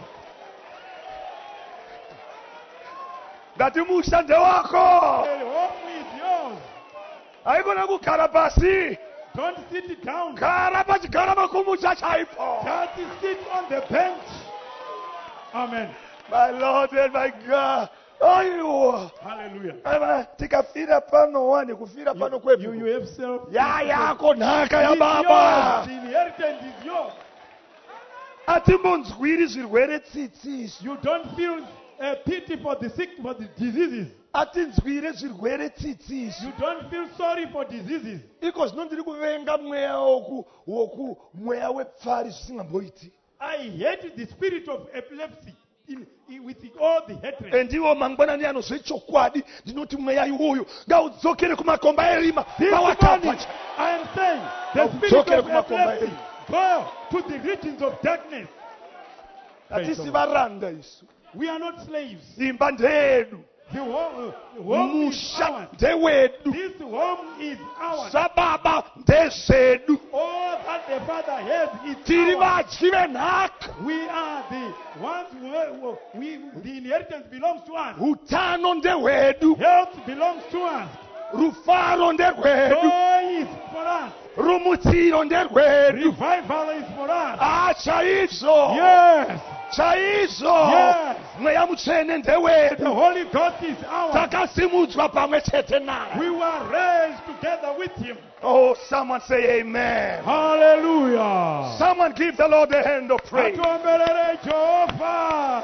Ndati musha ndewako. The home is yours. Haikona kugara pasi. Don't sit down. Gara pachigara makumusha chaipo. Just sit on the bench. Amen. My Lord and my God. aiwa Hallelujah. tikafira pano wani kufira pano You kwetu yourself. ya yako nhaka ya It's yours. baba The inheritance is yours. atimbonzwiri zvirwere tsitsi isu You don't feel pity for the sick, for the diseases. atinzwire zvirwere tsitsi isu You don't feel sorry for diseases. iko zvino ndiri kuvenga mweya mweya wepfari zvisingamboiti I hate the spirit of epilepsy with all the hatred. endiwo mangwanani anozve chokwadi ndinoti mweya iwoyo ngaudzokere kumakomba erima This morning, pawakabva I am saying the spirit Dzokere of kumakomba epilepsy go to the regions of darkness. hatisi varanda isu We are not slaves. imba ndeyedu The home is musha ours. ndewedu This home is ours. zvababa ndezvedu All that the Father has is tiri ours. vadyi venhaka We are the ones the inheritance belongs to us. utano ndehwedu Health belongs to us. rufaro nderwedu Joy is for us. rumutsiro nderwedu Revival is for us. chaizvo Yes. chaizvo Yes. mweya mutsvene The ndewedu Holy Ghost is ours. takasimudzwa pamwe chete naye We were raised together with Him. oh someone say amen Hallelujah. someone give the Lord a hand of praise Atuombelele Jehovah.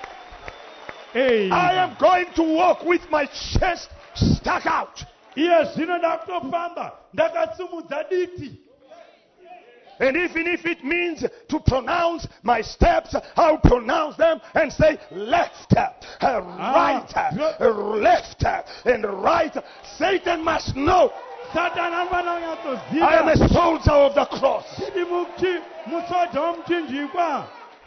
I am going to walk with my chest stuck out Iye zvinoda kutofamba ndakasimudza diti. and even if it means to pronounce my steps I'll pronounce them and say left right left and right Satan must know Satani anofanira I am kunyatsozira a soldier of the cross tiri musoja womuchinjikwa.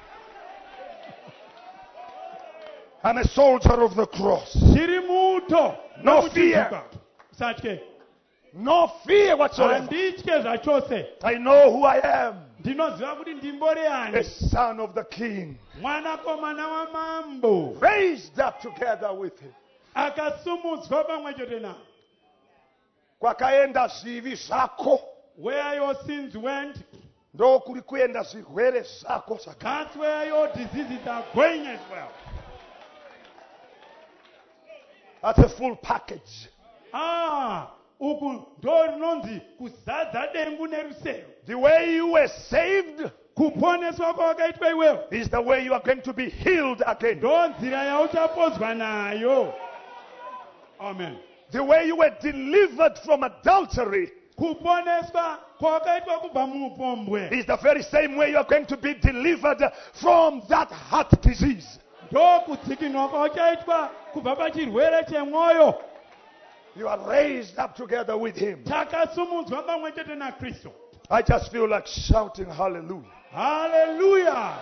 I'm a soldier of the cross Tiri muto No womuchinjikwa. Satye. no fear whatsoever Handitye zvachose. I know who I am Ndinoziva kuti ndimbori a ani. son of the king Mwanakomana wamambo. raised up together with him Akasumudzwa pamwe chete naye. kwakaenda zvivi zvako Where your sins went, ndokuri kuenda zvirwere zvako zvaka that's where your diseases are going as well. that's a full package Uku ndo rinonzi kuzadza dengu nerusero. the way you were saved Kuponeswa kwawakaitwa iwewe is the way you are going to be healed again ndo nzira yauchapozwa nayo. Amen. the way you were delivered from adultery Kuponeswa kwawakaitwa kubva muupombwe is the very same way you are going to be delivered from that heart disease ndo kudzikinwa kwauchaitwa kubva pachirwere chemwoyo. you are raised up together with him Takasumudzwa pamwe chete naKristu. I just feel like shouting hallelujah Hallelujah.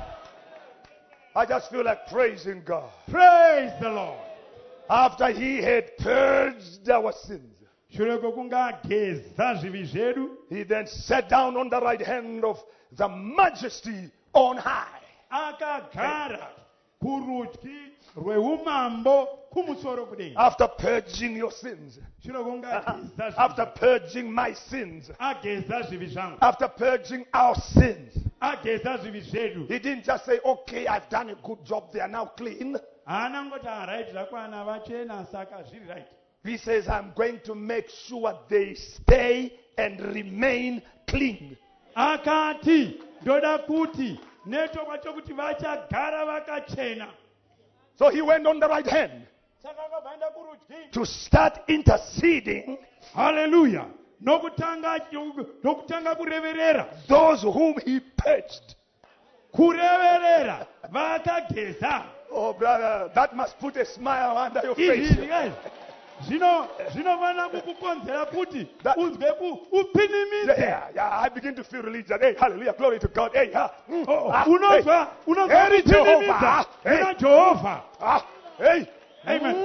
I just feel like praising God Praise the Lord. after he had purged our sins Shure kwekunga ageza zvivi zvedu, he then sat down on the right hand of the majesty on high akagara kurudyi rweumambo kumusoro kudenga. after purging your sins Shure kwekunga ageza after zvivi- purging my sins ageza zvivi zvangu, after purging our sins ageza zvivi zvedu. he didn't just say okay I've done a good job they are now clean Haana ngoti right zvakwana vachena saka zviri right. he says I'm going to make sure they stay and remain clean Akati ndoda kuti nechokwa chokuti vachagara vakachena. so he went on the right hand Saka akabvaenda kurudyi. to start interceding Hallelujah. Nokutanga kureverera. those whom he purged Kureverera vakageza. oh brother that must put a smile under your Izvi face guys, zvinofanira kukukonzera kuti That- uzwe upinimidze. yeah, I begin to feel religion. Hey, hallelujah, glory to God. Hey, Unozwa Heri kupinimidza Jehovah. Hey. kuna Jehovha. hey, Amen.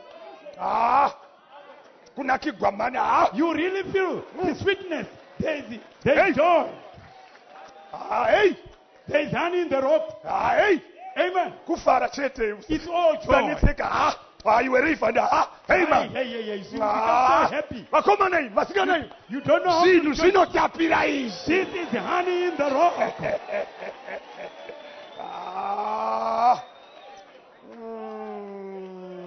kuna kigwamani. You really feel the sweetness. There's Hey. joy. Hey, There's honey in the rope. hey, Amen. kufara chete. It's all joy. Sanitseka. You were refund. Hey, man. Hey, you see, we become so happy. Vakomana, vasikana. You don't know how Zvinhu to joy. zvinotapira izvi. This is honey in the rock. Ah.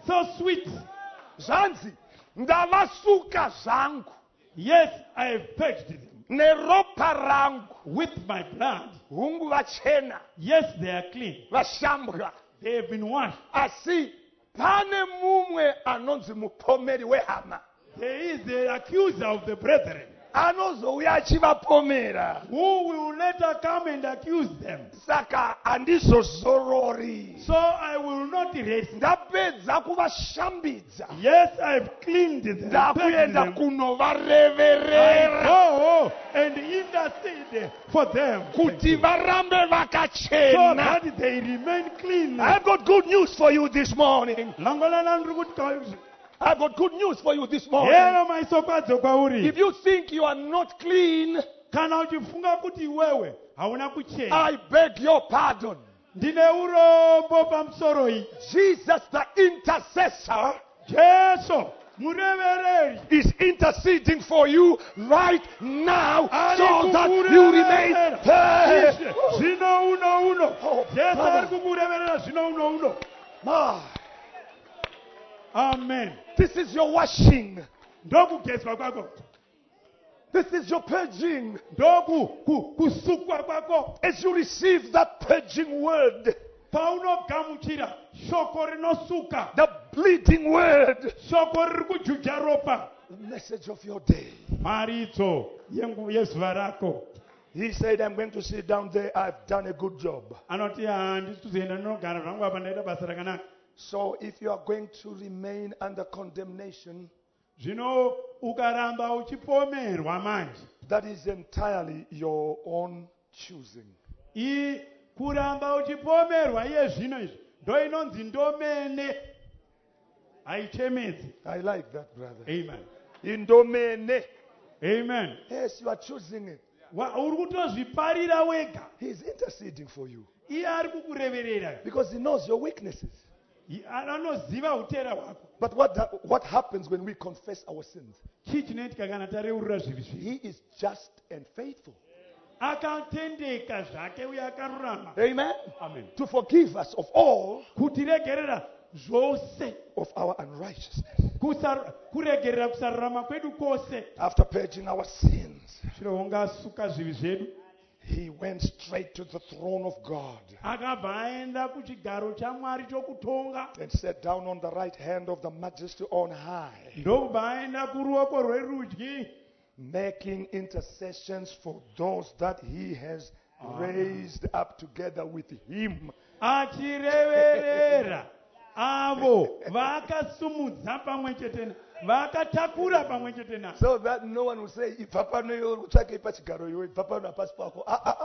so sweet. zvanzi ndavasuka zvangu Yes, I have purged them neropa rangu with my blood. hungu vachena Yes, they are clean. vashambwa They have been washed. asi pane mumwe anonzi mupomeri wehama There is the accuser of the brethren anozouya achivapomera who will later come and accuse them. saka handizozorori So I will not rest. ndapedza kuvashambidza Yes, I have cleaned them. purged ndakuenda them. I kunovareverera go and intercede for them kuti varambe so vakachena. that they remain clean. I've got good news for you this morning. Langolana ndiri kuti I've got good news for you this morning. yero maisokwadzo kwauri. If you think you are not clean, Kana uchifunga kuti wewe hauna kuchena, I beg your pardon. ndine urombo pamusoro iyi. Jesus, the intercessor, Jesu murevereri is interceding for you right now so ari that you remain kukureverera pure. zvino uno. Oh, Jesu Father. ari kukureverera zvino uno. Ah, Amen. this is your washing. Ndokugezwa kwako, This is your purging. kusukwa kwako. As you receive that purging word, Paunogamuchira shoko rinosuka, the bleeding word, shoko riri kujuja ropa, the message of your day. maritso yezuva rako. He said, I'm going to sit down there. I've done a good job. Anoti handisi kuzoenda ndinogara zvangu apa ndaita basa rakanaka. So if you are going to remain under condemnation, Zvino ukaramba uchipomerwa manje, that is entirely your own choosing. kuramba uchipomerwa iye zvino izvi ndo inonzi ndomene, haichemedzi. I like that, brother. Amen. Indomene. Amen. Yes, you are choosing it. Uri kutozviparira wega. He is interceding for you Iye ari kukureverera because he knows your weaknesses. anoziva utera hwako. But what happens when we confess our sins? Chii chinoitika kana tareurura zvivi zvivi? He is just and faithful. Akatendeka zvake uye akarurama. Amen. Amen. To forgive us of all Kutiregerera zvose, of our unrighteousness. kuregerera kusarurama kwedu kwose. After purging our sins, Zvino ungasuka zvivi zvedu, he went straight to the throne of God akabva aenda kuchigaro chamwari chokutonga, and sat down on the right hand of the majesty on high, ndokubva aenda kuruoko rwerudyi, making intercessions for those that he has raised up together with him. achireverera avo vakasumudza pamwe chete, vakatakura pamwe chete naye. So that no one will say, if Papa no tsvake pachigaro iwe, Papa no pasi pako.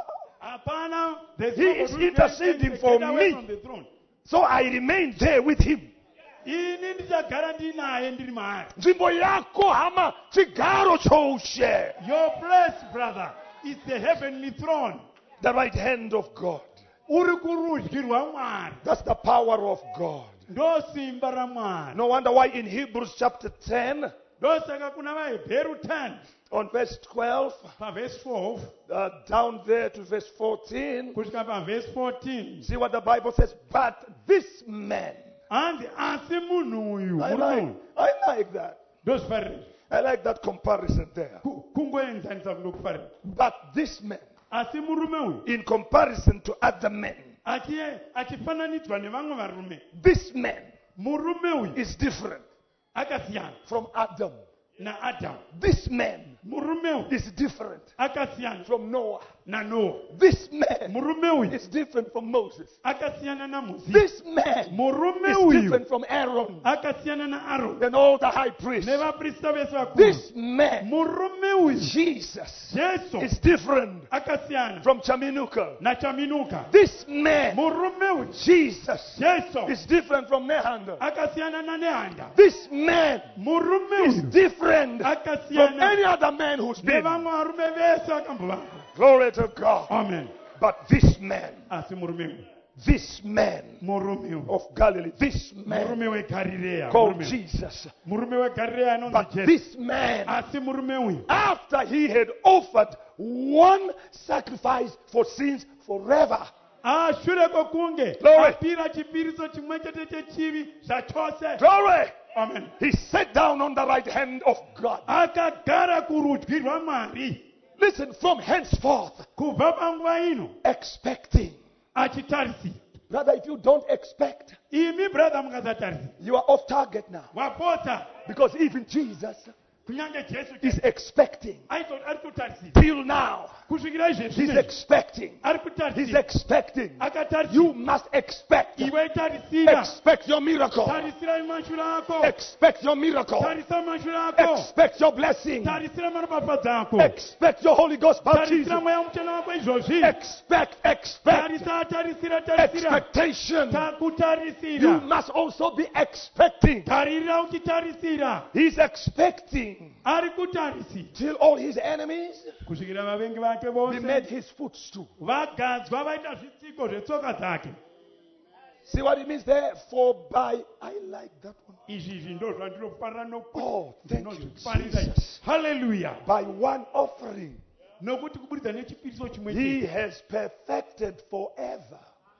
Hapana, there's He nobody is who can interceding get for away me. from the throne. So I remain there with him. Ini ndichagara ndinaye ndiri maari. Nzvimbo yako hama chigaro choushe. Your place, brother, is the heavenly throne. The right hand of God. Uri kurudyi rwaMwari. That's the power of God. Ndo simba raMwari. No wonder why in Hebrews chapter 10, Ndosaka kuna vaHebheru 10 on verse 12, pavhesi 12 down there to verse 14, kusvika pavhesi 14, see what the Bible says. But this man, hanzi asi munhu uyu I like that. ndozvifarira I like that comparison there. kungoenzanisa kundokufarira. But this man, Asi murume uyu in comparison to other men, achifananidzwa nevamwe varume, this man murume uyu is different akasiyana from Adam. naAdhamu. This man Murume uyu is different akasiyana from Noah. naNoa. This man Murume uyu is different from Moses. akasiyana naMozisi. This man Murume is uyu different from Aaron akasiyana naAroni and all the high priests. nevaprista vese vakuru. This man, Murume uyu Jesus, Jesu is different akasiyana from Chaminuka. naChaminuka. This man, Murume uyu Jesus, Jesu is different from Nehanda. akasiyana naNehanda. This man Murume is uyu different from akasiyana any other man who's been. nevamwe varume vese vakambova. Glory to God. Amen. But this man, Asi murume uyu, this man murume uyu, of Galilee, this man murume weGarirea, called Jesus, murume weGarirea anonzi but Jesu. this man, Asi murume uyu after he had offered one sacrifice for sins forever, ashure kwokunge Glory. apira chipiriso chimwe chete chechivi zvachose. Glory. Amen. He sat down on the right hand of God. Akagara kurudyi rwaMwari. Listen, from henceforth, Kubva panguva ino expecting. achitarisira. Brother, if you don't expect, Imi brother mukasatarisira. you are off target now. Wapota. Because even Jesus Kunyange Jesu is expecting. aizoti ari kutarisira. Till now, Kusvikira he's izvezvi expecting. ari He's kutarisira. expecting. Akatarisira. You must expect. Iwe tarisira. Expect your miracle. Tarisira mashure ako. Expect your miracle. Tarisa mashure ako. Expect your blessing. Tarisira maropafadzo ako. Expect your Holy Ghost baptism. Tarisira mweya muchena wako izvozvi. Expect. Tarisira. Expectation. You Takutarisira. must also be expecting. Taririra uchitarisira. He's expecting Ari kutarisira. till all his enemies Kusvikira vavengi vake be vose made his footstool. vagadzwa vaita zvitsiko zvetsoka dzake. See what it means there? For by, I like that one. Izvi ndo zvandinofarira Oh, thank you, nokufarira. Jesus. Hallelujah. By one offering, Nokuti kubudikidza nechipiriso chimwe he chete has perfected forever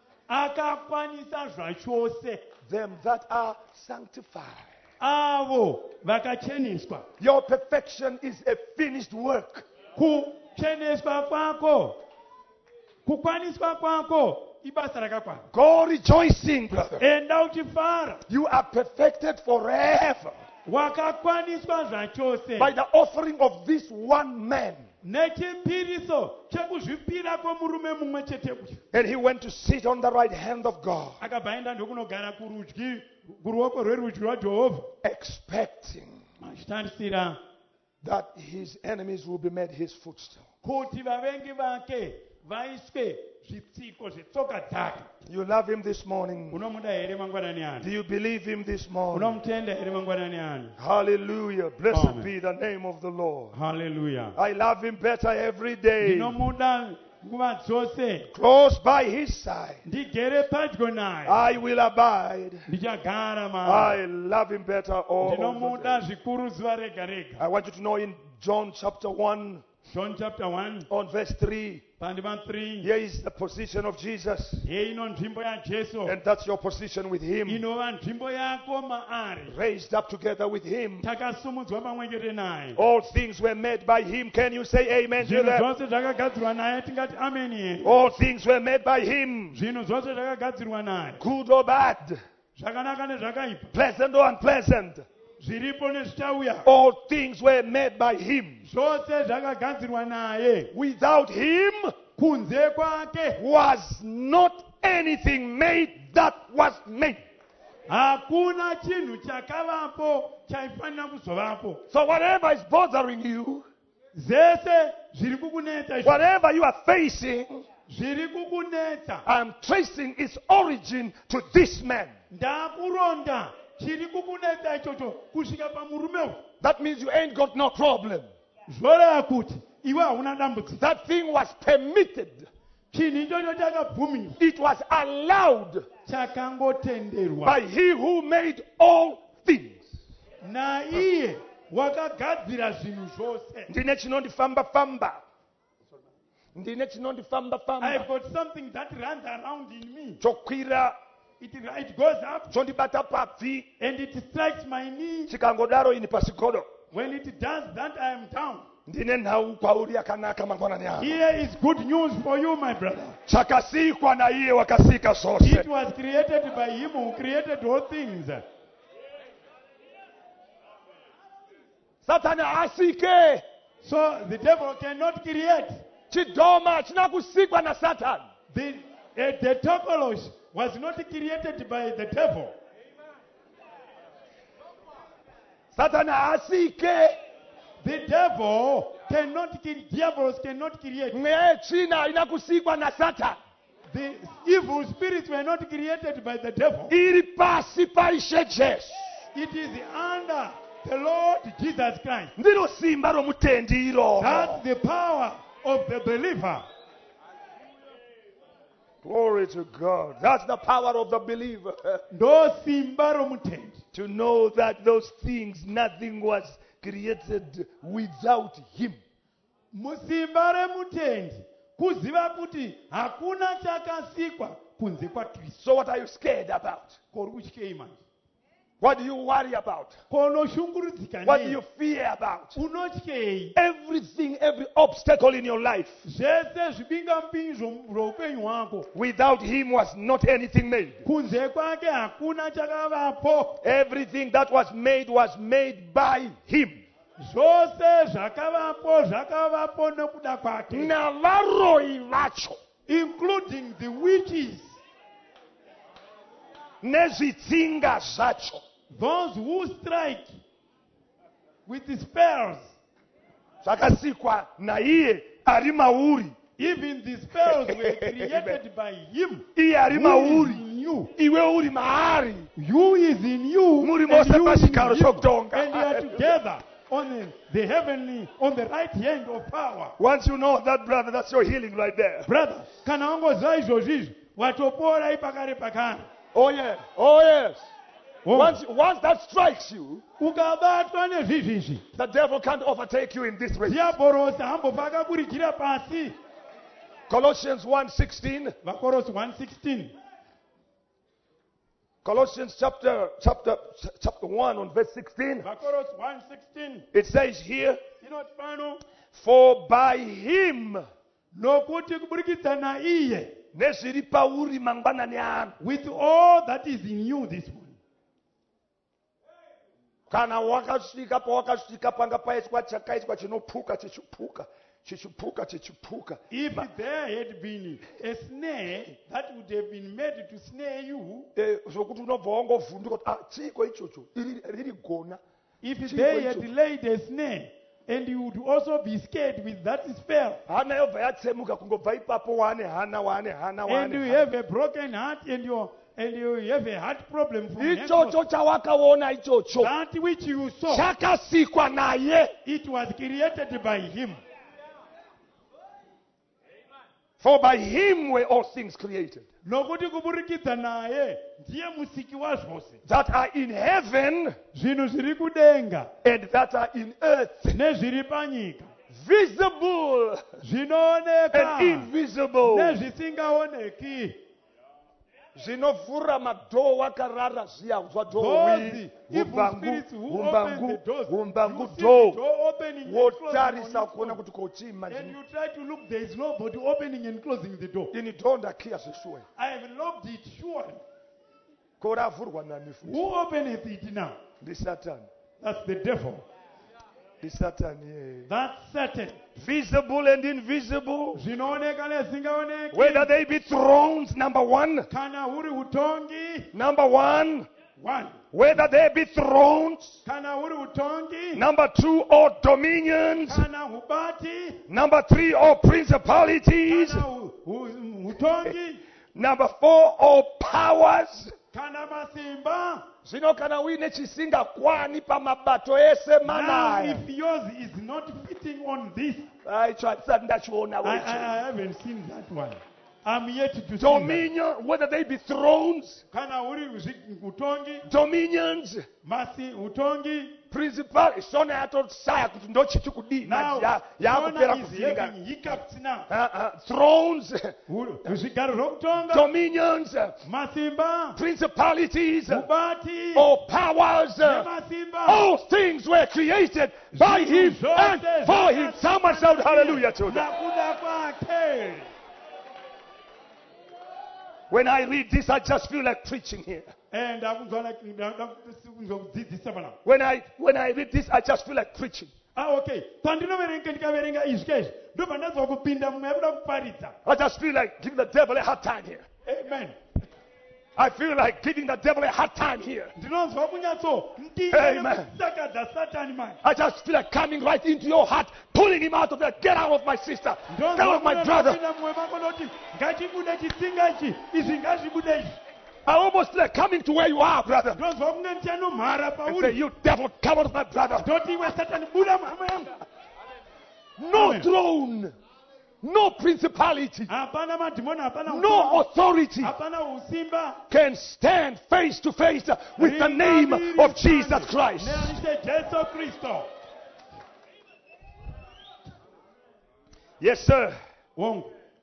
akakwanisa zvachose them that are sanctified. avo vakacheneswa. Your perfection is a finished work. Kucheneswa kwako, kukwaniswa kwako ibasa rakakwana. Go rejoicing, brother. Enda uchifara. You are perfected forever Wakakwaniswa zvachose by the offering of this one man. nechipiriso chekuzvipira kwemurume mumwe chete uyu. And he went to sit on the right hand of God, Akabva aenda ndokunogara kuruoko rwerudyi rwaJehovha, expecting achitarisira that his enemies will be made his footstool. kuti vavengi vake vaiswe zvitsiko zvetsoka dzake. You love him this morning. Unomuda here mangwanani Do ano? you believe him this morning? Unomutenda here mangwanani ano? Hallelujah. Blessed Amen. be the name of the Lord. Hallelujah. I love him better every day. Ndinomuda nguva dzose. Close by his side. Ndigere padyo naye. I will abide. Ndichagara maari. I love him better all the Ndinomuda day. zvikuru zuva rega rega. I want you to know in John chapter 1 John chapter 1 on verse 3, pandima 3. here is the position of Jesus. Hei ino nzvimbo yaJesu. And that's your position with him. Inova nzvimbo yako maari. Raised up together with him. Takasumudzwa pamwe chete naye. All things were made by him. Can you say amen to Zvinhu that? zvose zvakagadzirwa naye, tingati ameni here. All things were made by him. Zvinhu zvose zvakagadzirwa naye, Good or bad, zvakanaka nezvakaipa, pleasant or unpleasant. zviripo nezvichauya, All things were made by him. zvose zvakagadzirwa naye. Without him Kunze kwake was not anything made that was made. hakuna chinhu chakavapo chaifanira kuzovapo. So whatever is bothering you, Zvese zviri kukunetsa, whatever you are facing, zviri kukunetsa, I'm tracing its origin to this man. ndakuronda chiri kukunetsa ichocho kusvika pamurume uyu. That means you ain't got no problem. Zvoreva kuti iwe hauna dambudziko. That thing was permitted. Chinhu ichocho chakabvumirwa, It was allowed chakangotenderwa by he who made all things. naiye wakagadzira zvinhu zvose. Ndine chinondifamba-famba. Ndine I've chinondifamba-famba. got something that runs around in me. Chokwira It goes up chondibata pabvi and it strikes my knee. chikangodaro ini pasigodo. When it does that, I am down. Ndine nhau kwauri yakanaka mangwanani ano. Here is good news for you, my brother. Chakasikwa na iye wakasika It sose. was created by him who created all things. Satani asike. So the devil cannot create. Chidoma china kusikwa na Satan. The tokolos was not created by the devil. Satani asike. The devil cannot kill. Devils cannot create. Mweya china ina kusikwa na Satan. The evil spirits were not created by the devil. Iri pasi pa Ishe Jesu. It is under the Lord Jesus Christ. Ndiro simba romutendi iro. That's the power of the believer. Glory to God. That's the power of the believer. Ndo simba romutendi. To know that those things, nothing was created without him. Musimba remutendi kuziva kuti hakuna chakasikwa kunze kwaKristu. So what are you scared about? Kuri kutyei manje? What do you worry about? Konoshungurudzika What do you nei? fear about? Unotyei? Everything, every obstacle in your life, Zvese zvibingamupinyi zvoupenyu hwako. without him was not anything made. Kunze kwake hakuna chakavapo. Everything that was made by him. Zvose zvakavapo nokuda kwake. Navaroi vacho, Including the witches. nezvitsinga zvacho, Those who strike with the spells. zvakasikwa naiye ari mauri. Even the spells were created by him. Iye ari Who is mauri, in you? iwe uri maari. You is in you. Muri And mose you in pachigaro him. chokutonga. And you are together on the heavenly, on the right hand of power. Once you know that, brother, that's your healing right there. Brother, kana wangoziva izvozvizvi watopora ipakare pakare. Oh yes, oh yes. Oh. Once that strikes you, Ukabatwa nezvizvizvi, the devil can't overtake you in this race. diabhorosi hambopakakurikira pasi. Colossians 1:16. Vakorosi 1:16. Colossians chapter 1 on verse 16. Vakorosi 1:16. It says here, Inoti pano, for by him, nokuti kuburikidza naiye, nezviri pauri mangwanani ano, with all that is in you this morning. kana wakasvika pawakasvika panga paitwa chakaitwa chinopuka chichipuka. If there had been a snare that would have been made to snare you, Zvokuti unobva wangovhunduka kuti chiko ichocho riri gona. if Chiko they had icho. laid a snare, and you would also be scared with that spell, Hana yobva yatsemuka kungobva ipapo waane hana. and you have a broken heart, and you have a heart problem from Ichocho henceforth, chawakaona ichocho that which you saw, chakasikwa naye. it was created by him. For by him were all things created, Nokuti kuburikidza naye ndiye musiki wazvose, that are in heaven zvinhu zviri kudenga and that are in earth, nezviri panyika, visible zvinooneka and invisible. nezvisingaoneki. Zvinovhura madhoo wakarara zviya Those zwadhoo evil spirits who open the doors, humbangu you see the dhoo door opening and closing wotarisa on kuona its kuti kochima own. And ndini. you try to look, there is nobody opening and closing the door. Ini dhoo ndakiya zveshuwa. I have locked it surely. Ko ravhurwa nani futi? Who openeth it now? NdiSatan. That's the devil. NdiSatan, yeah. That's Satan. Visible and invisible. Zvinooneka nezvisingaoneki. Whether they be thrones, number one. Kana huri utongi, Number one. one. Whether they be thrones. Kana huri utongi, Number two, or dominions. kana hubati, Number three, or principalities. kana utongi, Number four, or powers. kana masimba. Zvino kana uine chisingakwani pamabato ese Now, manaya. if yours is not fitting on this, Aicho hatisati ndachiona I wecho. haven't seen that one. I'm yet to see that. Dominion, whether they be thrones, Kana uri utongi, dominions, utongi. principal, sona yatosaya kuti ndochiti kudii. Now, Yakupera Jonah is kuvhinga. having hiccups now. Thrones, Zvigaro zvokutonga, dominions, masimba, principalities, ubati, or powers. nemasimba. All things were created by him and for him. Someone shout hallelujah to that. Nakuda kwake. When I read this, I just feel like preaching here. And ndakudzidzisa pana. When I read this, I just feel like preaching. Okay. Pandinoverenga ndikaverenga izvi izvi. Ndobva ndazwa kupinda mumwe yakuda kuparidza. I just feel like giving the devil a hard time here. Amen. I feel like giving the devil a hard time here. Ndinonzwa kunyatso Amen. ndingasakadza Satani manje. I just feel like coming right into your heart, pulling him out of there. Get out of my sister. Get out of my brother. Ndinopinda mumwe mako noti ngachibude chisinga ichi, izvi ngazvibude izvi. I almost feel like coming to where you are, brother. Ndinonzwa kunge ndichanomhara And say, pauri. you devil, come out of my brother. Ndoti iwe Satani buda muhama yangu. No Amen. throne, no principality, Hapana madhimoni, hapana no authority hapana usimba. can stand face to face with the name of Jesus Christ. Neanishe Jesu Kristo. Yes, sir. Wongo.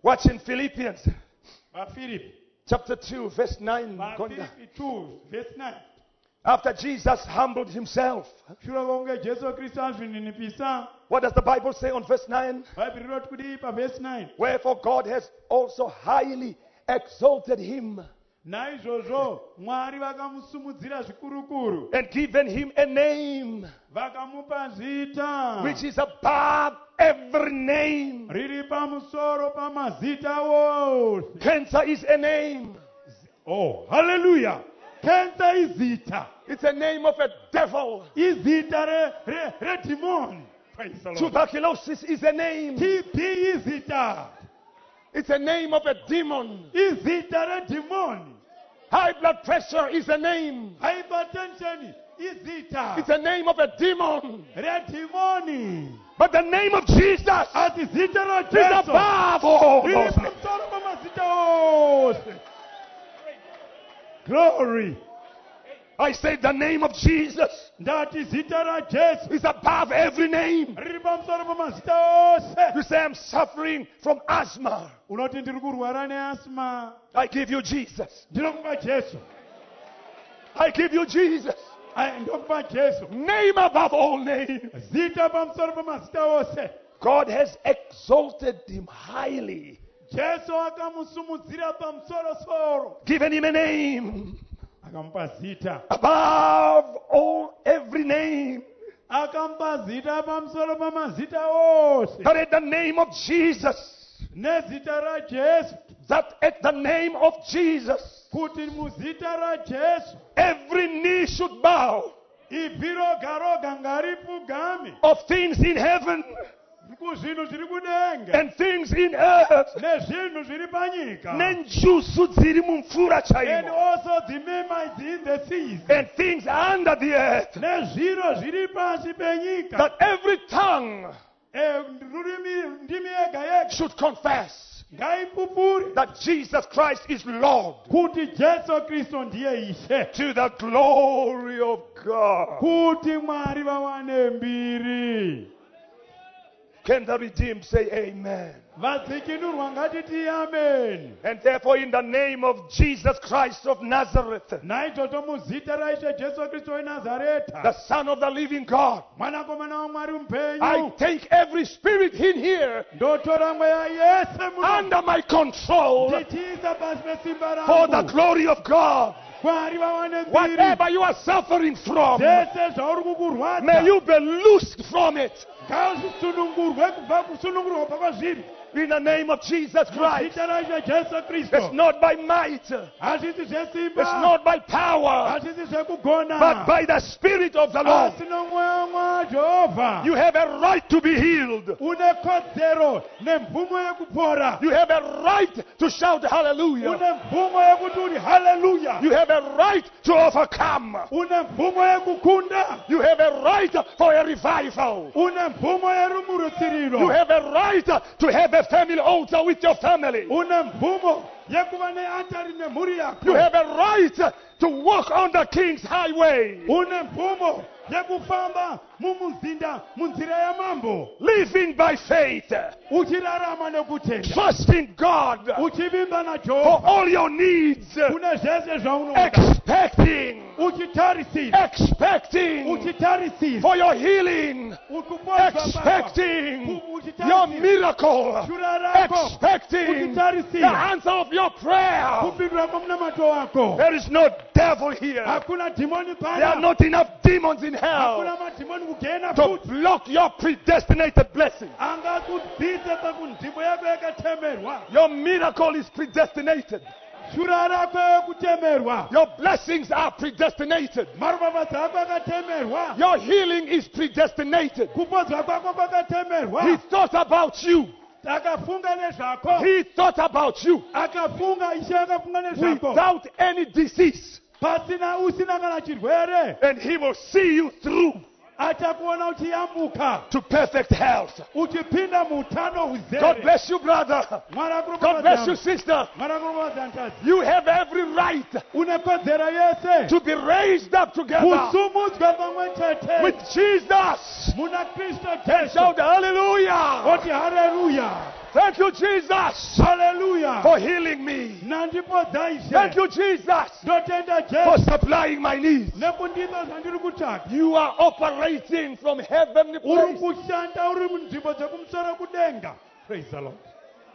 Watch in Philippians vaFilipi chapter 2, verse 9. Going down. vaFilipi 2 verse 9. After Jesus humbled himself, Shure kwokunge Jesu Kristu azvininipisa, what does the Bible say on verse 9? Bhaibheri rinoti kudii paverse 9? Wherefore God has also highly exalted him Naizvozvo Mwari vakamusumudzira zvikurukuru and given him a name vakamupa zita which is above every name. riri pamusoro pamazita ose. Cancer is a name. Oh, hallelujah! Kenza izita. It's a name of a devil. Izita redimoni. Praise the Lord. Tuberculosis is a name. TB izita. It's a name of a demon. Izita redimoni. High blood pressure is a name. Hypertension izita. It's a name of a demon. Redimoni. But the name of Jesus Ati zita ra is Jesu. above all Riri those names. pamusoro pamazita ose. Glory. I say the name of Jesus Ndati zita ra Jesu. is above every name. Riri pamusoro pamazita ose. You say I'm suffering from asthma. Unoti ndiri kurwara neasma. I give you Jesus. Ndinokupa Jesu. I give you Jesus. Ndokupa Jesu. Name above all names. Zita pamusoro pamazita ose. God has exalted him highly, Jesu akamusumudzira pamusoro-soro. given him a name Akamupa zita. above all every name. Akamupa zita pamusoro pamazita ose. That at the name of Jesus, Nezita ra Jesu. that at the name of Jesus, Kuti muzita ra Jesu. every knee should bow Ibvi roga ngaripfugame. of things in heaven Kuzvinhu zviri kudenga. and things in earth. Nezvinhu zviri panyika. Nenjusu dziri mumvura And chaimo. also the mermaids in the seas. And things under the earth. Nezviro zviri pasi penyika. That every tongue Ndimi yega yega. should confess Ngaipupuri. that Jesus Christ is Lord, Kuti Jesu Kristu ndiye Ishe. to the glory of God. Kuti Mwari vawane mbiri. Can the redeemed say amen? Vadzikinurwa ngatiti amen. And therefore, in the name of Jesus Christ of Nazareth, Naizvozvo muzita raIshe Jesu Kristu the weNazareta, Son of the living God, mwanakomana waMwari I mupenyu, take every spirit in here ndotora mweya yese muno under my control ndichiisa pasi pesimba for the rangu. glory of God. Mwari vawane mbiri. Whatever you are suffering from, Zvese zvauri may kukurwadza you be loosed from it ngazvisunungurwe kubva kusunungurwa kwazviri. in the name of Jesus Christ. Zita raIshe Jesu It's Kristu. not by might, it's Hazvisi zvesimba. not by power, Hazvisi zvekugona. but by the Spirit of the Lord. Asi nomweya waJehovha. You have a right to be healed. Une kodzero nemvumo yekupora. You have a right to shout hallelujah. Une mvumo yekuti uri haleluya. You have a right to overcome. Une mvumo yekukunda. You have a right for a revival. Une mvumo yerumurutsiriro. You have a right to have a family altar with your family. Une mvumo yekuva neantari nemhuri yako. You have a right to walk on the King's highway. Une mvumo yekufamba mumuzinda munzira yamambo. Living by faith. Uchirarama nekutenda. Trusting God Uchivimba for naJehovha. all your needs. Kune zvese zvaunoda. Expecting. Uchitarisira. Expecting Uchitarisira. for your healing. Ukupodzwa kwako. Expecting Uchitarisira. your miracle. Shura rako. Expecting the Uchitarisira. answer of your prayer. Kupindura kwamunamato wako. There is no devil here. Hakuna dhimoni There are pana. not enough demons in hell Hakuna madhimoni kugena to futi. block your predestinated blessing. Angakubvise pakunzvimbo yako yakatemerwa. Your miracle is predestinated. Shura rako yekutemerwa. Your blessings are predestinated. Maropafadzo ako akatemerwa. Your healing is predestinated. Kupodzwa kwako He kwakatemerwa. thought about you. Akafunga nezvako. He thought about you Akafunga Ishe akafunga nezvako. without any disease. Pasina usina kana chirwere. And he will see you through Achakuona uchiyambuka. to perfect health. Uchipinda muutano God huzere. bless you, brother. God bless you, sister. Mwanakurumadzantazi. You have every right Une kodzero yese. to be raised up together Kusumudzwa pamwe chete. with Jesus. Muna Kristu And Jesu. shout hallelujah. Oti haleluya. Thank you, Jesus, Haleluya. for healing me. Nandipodza Ishe. Thank you, Jesus, Ndotenda for Jesu. supplying my needs. Nekundipa zvandiri kutsvaka. You are operating from heavenly Uri place. kushanda uri munzvimbo dzekumusoro kudenga. Praise the Lord.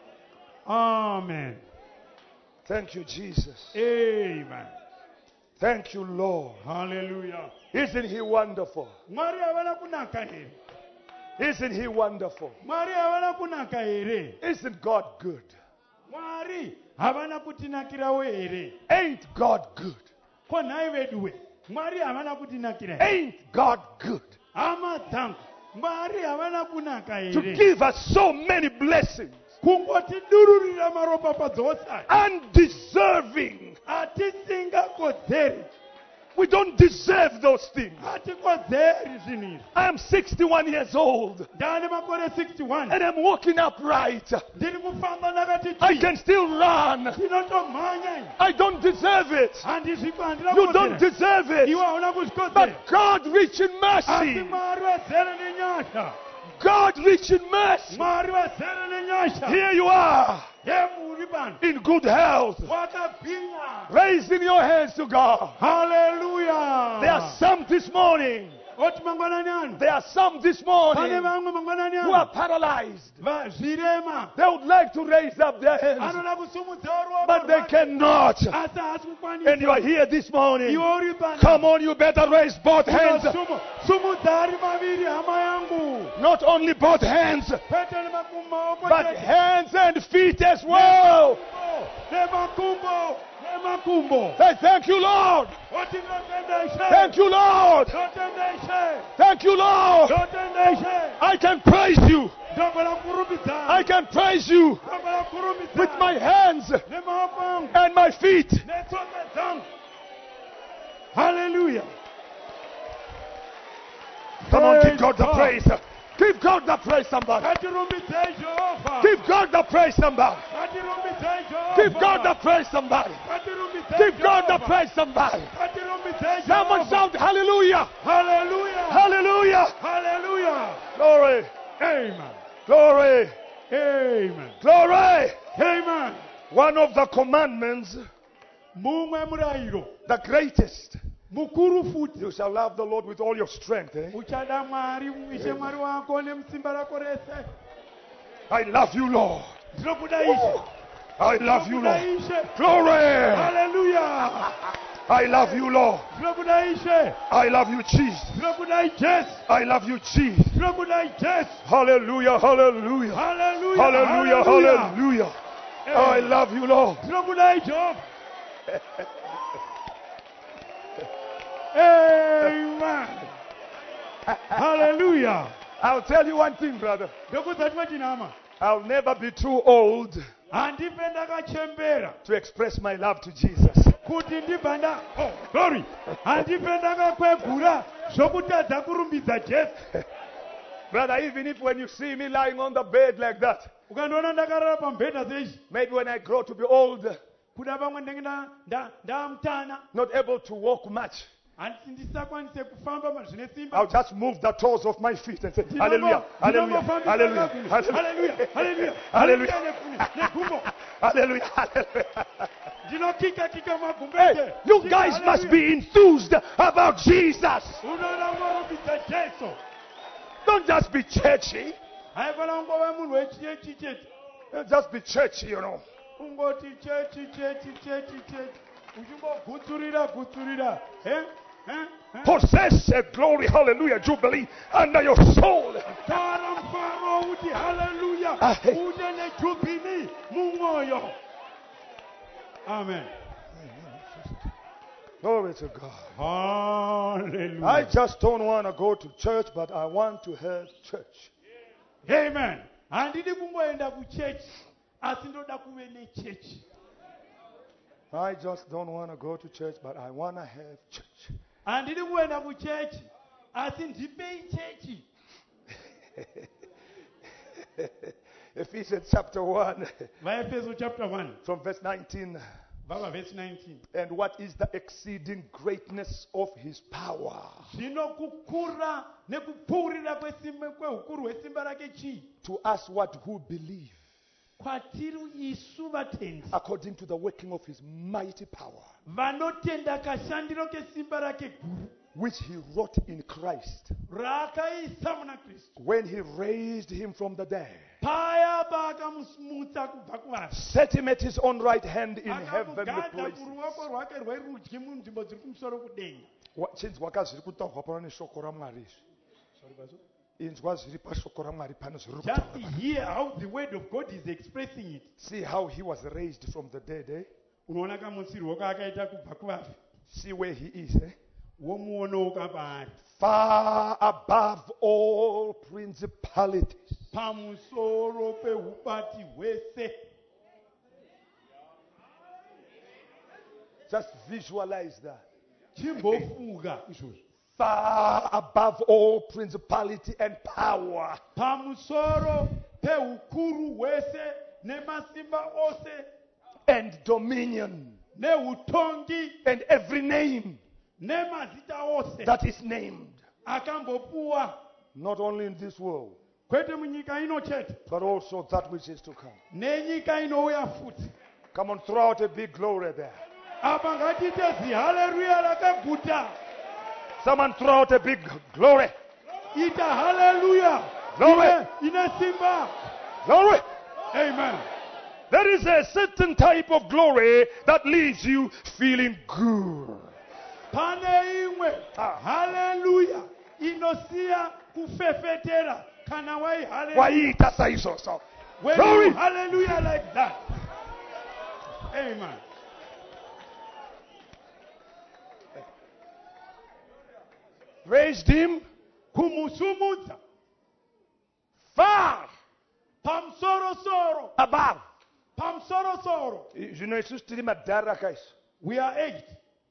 Amen. Thank you, Jesus. Amen. Thank you, Lord. Hallelujah. Isn't he wonderful? Mwari havana kunaka here. Isn't he wonderful? Mwari havana kunaka here. Isn't God good? Mwari havana kutinakirawo here. Ain't God good? Ko nhai veduwe. Mwari havana kutinakira here. Ain't God good? Hama dzangu. Mwari havana kunaka To here. give us so many blessings, Kungotidururira maropafadzo osati. undeserving. Hatisingakodzeri. We don't deserve those things. Hatikodzeri zvinhu izvi. I am 61 years old Ndane makore 61. and I'm walking upright. Ndiri kufamba ndakati I chi. can still run. Ndinotomhanya. I don't deserve it. Handizviko You don't handina deserve it. iwe hauna kuzvikodzera. But God rich in Asi mercy. Mwari wazere nenyasha. God rich in mercy. Mwari wazere nenyasha. Here you are Yemuri pano. in good health, Wakagwinya. raising your hands to God. Hallelujah. There are some this morning. Oti mangwanani ano. There are some this Pane morning vamwe mangwanani who are ano. paralyzed. Zvirema. They would like to raise up their hands, Anoda kusumudza ruoko but they rwake. cannot. Asi hasi And you are kukwanisa. here this morning. Iwe uri pano. Come on, you better raise both hands. Sumudza ari maviri hama yangu. Not only both hands, Kwete nemakumbo but chete. hands and feet as well. Nemakumbo. Nemakumbo. Hey, thank you, Lord. Oti ndotenda Ishe. Thank you, Lord. Ndotenda Ishe. Thank you, Lord. Ndotenda Ishe. I can praise you. Ndogona kurumbidza. I can praise you Ndogona kurumbidza. with my hands Nemaoko angu. and my feet. Netsoka dzangu. Hallelujah. Come on, give Praise God the God. praise. Give God the praise, somebody. Ngatirumbidzei Jehovha. Give God the praise, somebody. Ngatirumbidzei Jehovha. Give God the praise, somebody. Ngatirumbidzei Give God the Jehovha. praise, somebody. Ngatirumbidzei Someone Jehovha. shout hallelujah. Hallelujah. Hallelujah. Hallelujah. Glory. Amen. Glory. Amen. Glory. Amen. One of the commandments, Mumwe murayiro. the greatest. Mukuru futi. You shall love the Lord with all your strength. Uchada Mwari, Ishe Mwari wako nemusimba rako rese. I love you, Lord. Ndinokuda Ishe. I love you, Ndinokuda Lord. Ishe. Glory. Hallelujah. I love you, Lord. Ndinokuda Ishe. I love you, Jesus. Ndinokuda Jesu. I love you, Jesus. Ndinokuda Jesu. Hallelujah, hallelujah. Hallelujah. Hallelujah, hallelujah. I love you, Lord. Ndinokuda Jehovha. Amen. Hallelujah. I'll tell you one thing, brother. Ndokudza tinama. I'll never be too old Handife ndakachembera to express my love to Jesus. kuti ndibva glory. Handife ndakakwegura zvokutadza kurumbidza Jesu. Brother, even if when you see me lying on the bed like that, Ukandiona ndakarara pamubhedha seizvi. maybe when I grow to be old, Kuda pamwe ndenge ndamutana. not able to walk much, Handisakwanise kufamba zvine simba. I'll just move the toes of my feet and say, hallelujah, hallelujah, hallelujah, hallelujah, Hallelujah. hallelujah, Negumbo. hallelujah, hallelujah. Ndinokika magumbete. Hey, you guys must be enthused about Jesus. Unoda kurumbidza Jesu. Don't just be churchy. Haifana kungova munhu wechechi chete. Don't just be churchy, you know. Kungoti chechi. Uchingogutsurira. Possess a glory, hallelujah, jubilee under your soul. Tara mfaro uti hallelujah. Uje nejubili mumwoyo. Amen. Glory to God. Hallelujah. I just don't want to go to church, but I want to have church. Amen. Handidi kungoenda kuchechi, asi ndoda kuve nechechi. I just don't want to go to church, but I want to have church. Handidi kuenda kuchechi, asi ndipei chechi. Ephesians chapter 1, Vaefeso chapter 1, from verse 19. Baba verse 19. And what is the exceeding greatness of his power Zvino kukura nekupfuurira kwehukuru hwesimba rake chii? to us what who believe? kwatiri isu vatendi according to the working of his mighty power, vanotenda kashandiro kesimba rake guru which he wrought in Christ raakaisa muna kristu when he raised him from the dead, paya paakamusumutsa kubva kuvafi set him at his own right hand in heavenly akamugadza places. kuruoko rwake rwerudyi munzvimbo dziri kumusoro kudenga. Chinzwa zviri kutaurwa pano neshoko ramwari izvi. Inzwa zviri pashoko ramwari pano zviri Just kutaurwa. hear how the word of God is expressing it. See how he was raised from the dead, eh? Unoona kamutsirwo kaakaita kubva kuvafi See where he is, eh? womuonouka paari Far above all principalities pamusoro peubati hwese. Just visualize that. Chimbofunga izvozvo. Far above all principality and power Pamusoro peukuru hwese nemasimba ose and dominion neutongi and every name nemazita ose that is named, akambopuwa not only in this world, kwete munyika ino chete but also that which is to come. nenyika inouya futi. Come on, throw out a big glory there. Apa ngatiite zihaleluya rakaguta. Someone throw out a big glory. Ita haleluya Glory. ine simba. Glory. Amen. There is a certain type of glory that leaves you feeling good. Pane imwe haleluya inosiya kufefetera kana wai haleluya. Waita saizvozvo. When Glory. you hallelujah like that. Amen. Raised him Kumusumudza far pamsorosoro above. pamsorosoro. Zvino isusu tiri madhara kaisi. We are 8.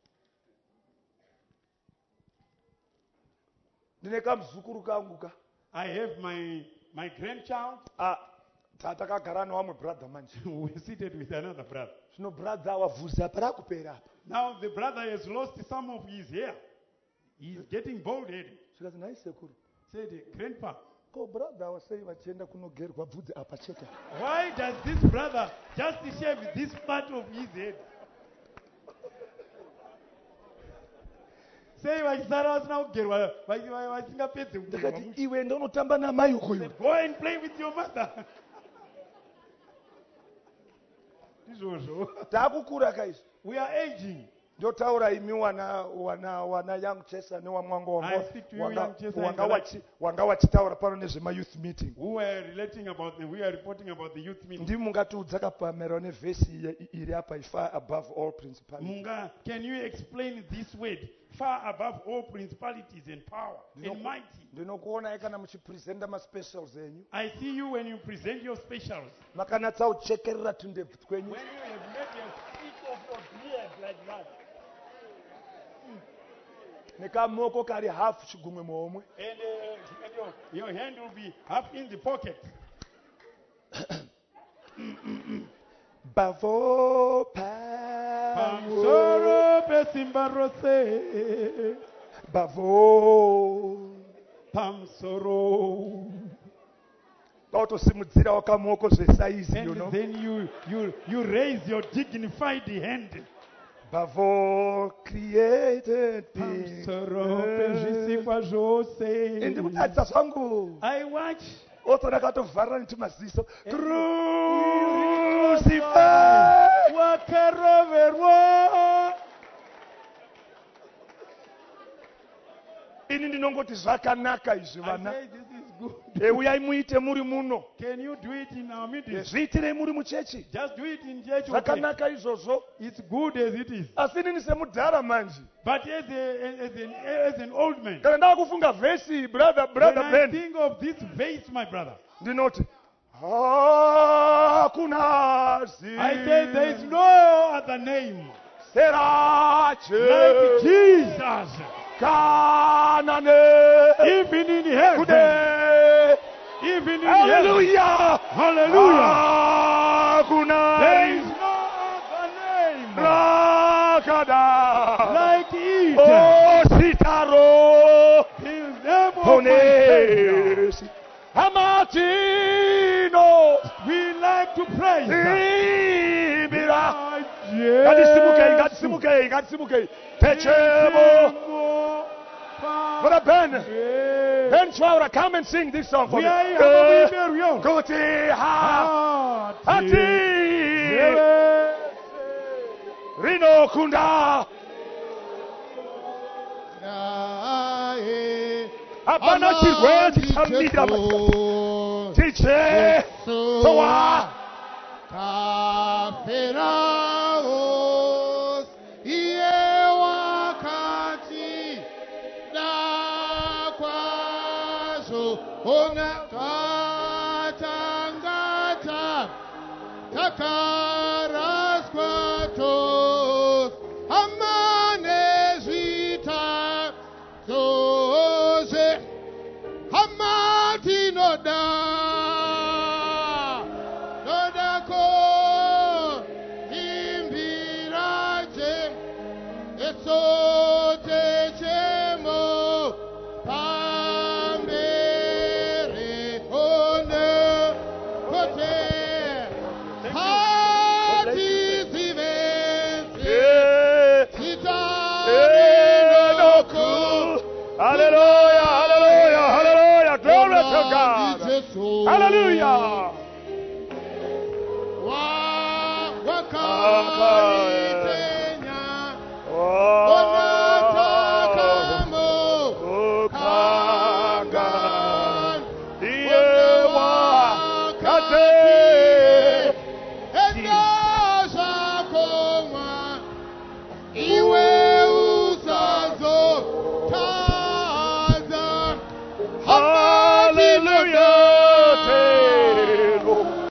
Ndine kamuzukuru kangu ka. I have my grandchild Takagara nevamwe brother manje. who is seated with another brother. Zvino brother avavhudza apa rakupera apa. Now the brother has lost some of his hair. He is getting bald-headed. Zvikati nhai sekuru. Said, Grandpa, Ko brother wasei vachienda kunogerwa bvudzi apa chete. why does this brother just shave this part of his head? Say vachisara vasina kugerwa vasingapedze kugerwa Ndakati musha. iwe ndonotamba namai ukoyo. Go and play with your mother. Izvozvo. Takukura kaisi. We are aging. Ndotaura imi wana young chesa newamwangu I speak to you, young Chesa and Galaxy. wanga wachitaura pano nezvema youth meeting. We are reporting about the youth meeting. Ndimi mungatiudza kapamera nevhesi iri apa far above all principalities. Munga, can you explain this word? Far above all principalities and power and mighty. Ndinokuonai kana muchipresenta maspecials enyu. I see you when you present your specials. Makanatsa kuchekerera tundebvu twenyu. When you have made a stick of your beard like that. Nekamoko kari half chigumwe muhomwe. And your hand will be up in the pocket. Bavo Pamsoro pesimba rose. Bavo. Pamsoro. Pautosimudzira wakamoko zvesaizi, you know. And then you raise your dignified hand. Bavo created things. Pamsoro pezvisikwa zvose. Ndikutadza zvangu. I watch. Also ndakatovharira netimaziso. Crucified. Wakaroverwa. Ini ndinongoti zvakanaka izvi I vana. say this is good. Uyai muite muri muno. Can you do it in our meeting? Zviitirei muri muchechi. Just do it in church. Okay. Zvakanaka izvozvo. It's good as it is. Asi inini semudhara manje. But as an old man, Kana ndakufunga vhesi brother when I Ben. think of this vase, my brother, Ndinoti hakuna I say there is no other name serache like Jesus. kana Even in heaven, kude. even in heaven, Hallelujah. hallelujah. Hakuna There is no other name rakada. like it. Oh sitaro. His name of my Savior. Honest. Amatino. We like to Imbira. Ngatisimukei. Techebo. Brother Ben Chwaura, come and sing this song for me. Kuti ha. Ati. Rino Kunda. Apana chirwe chichamida. Tiche. Toa. Kafiraos iye wakati na kwazo ona katangata takaras kwatos amane zita zoze hamati noda Hallelujah.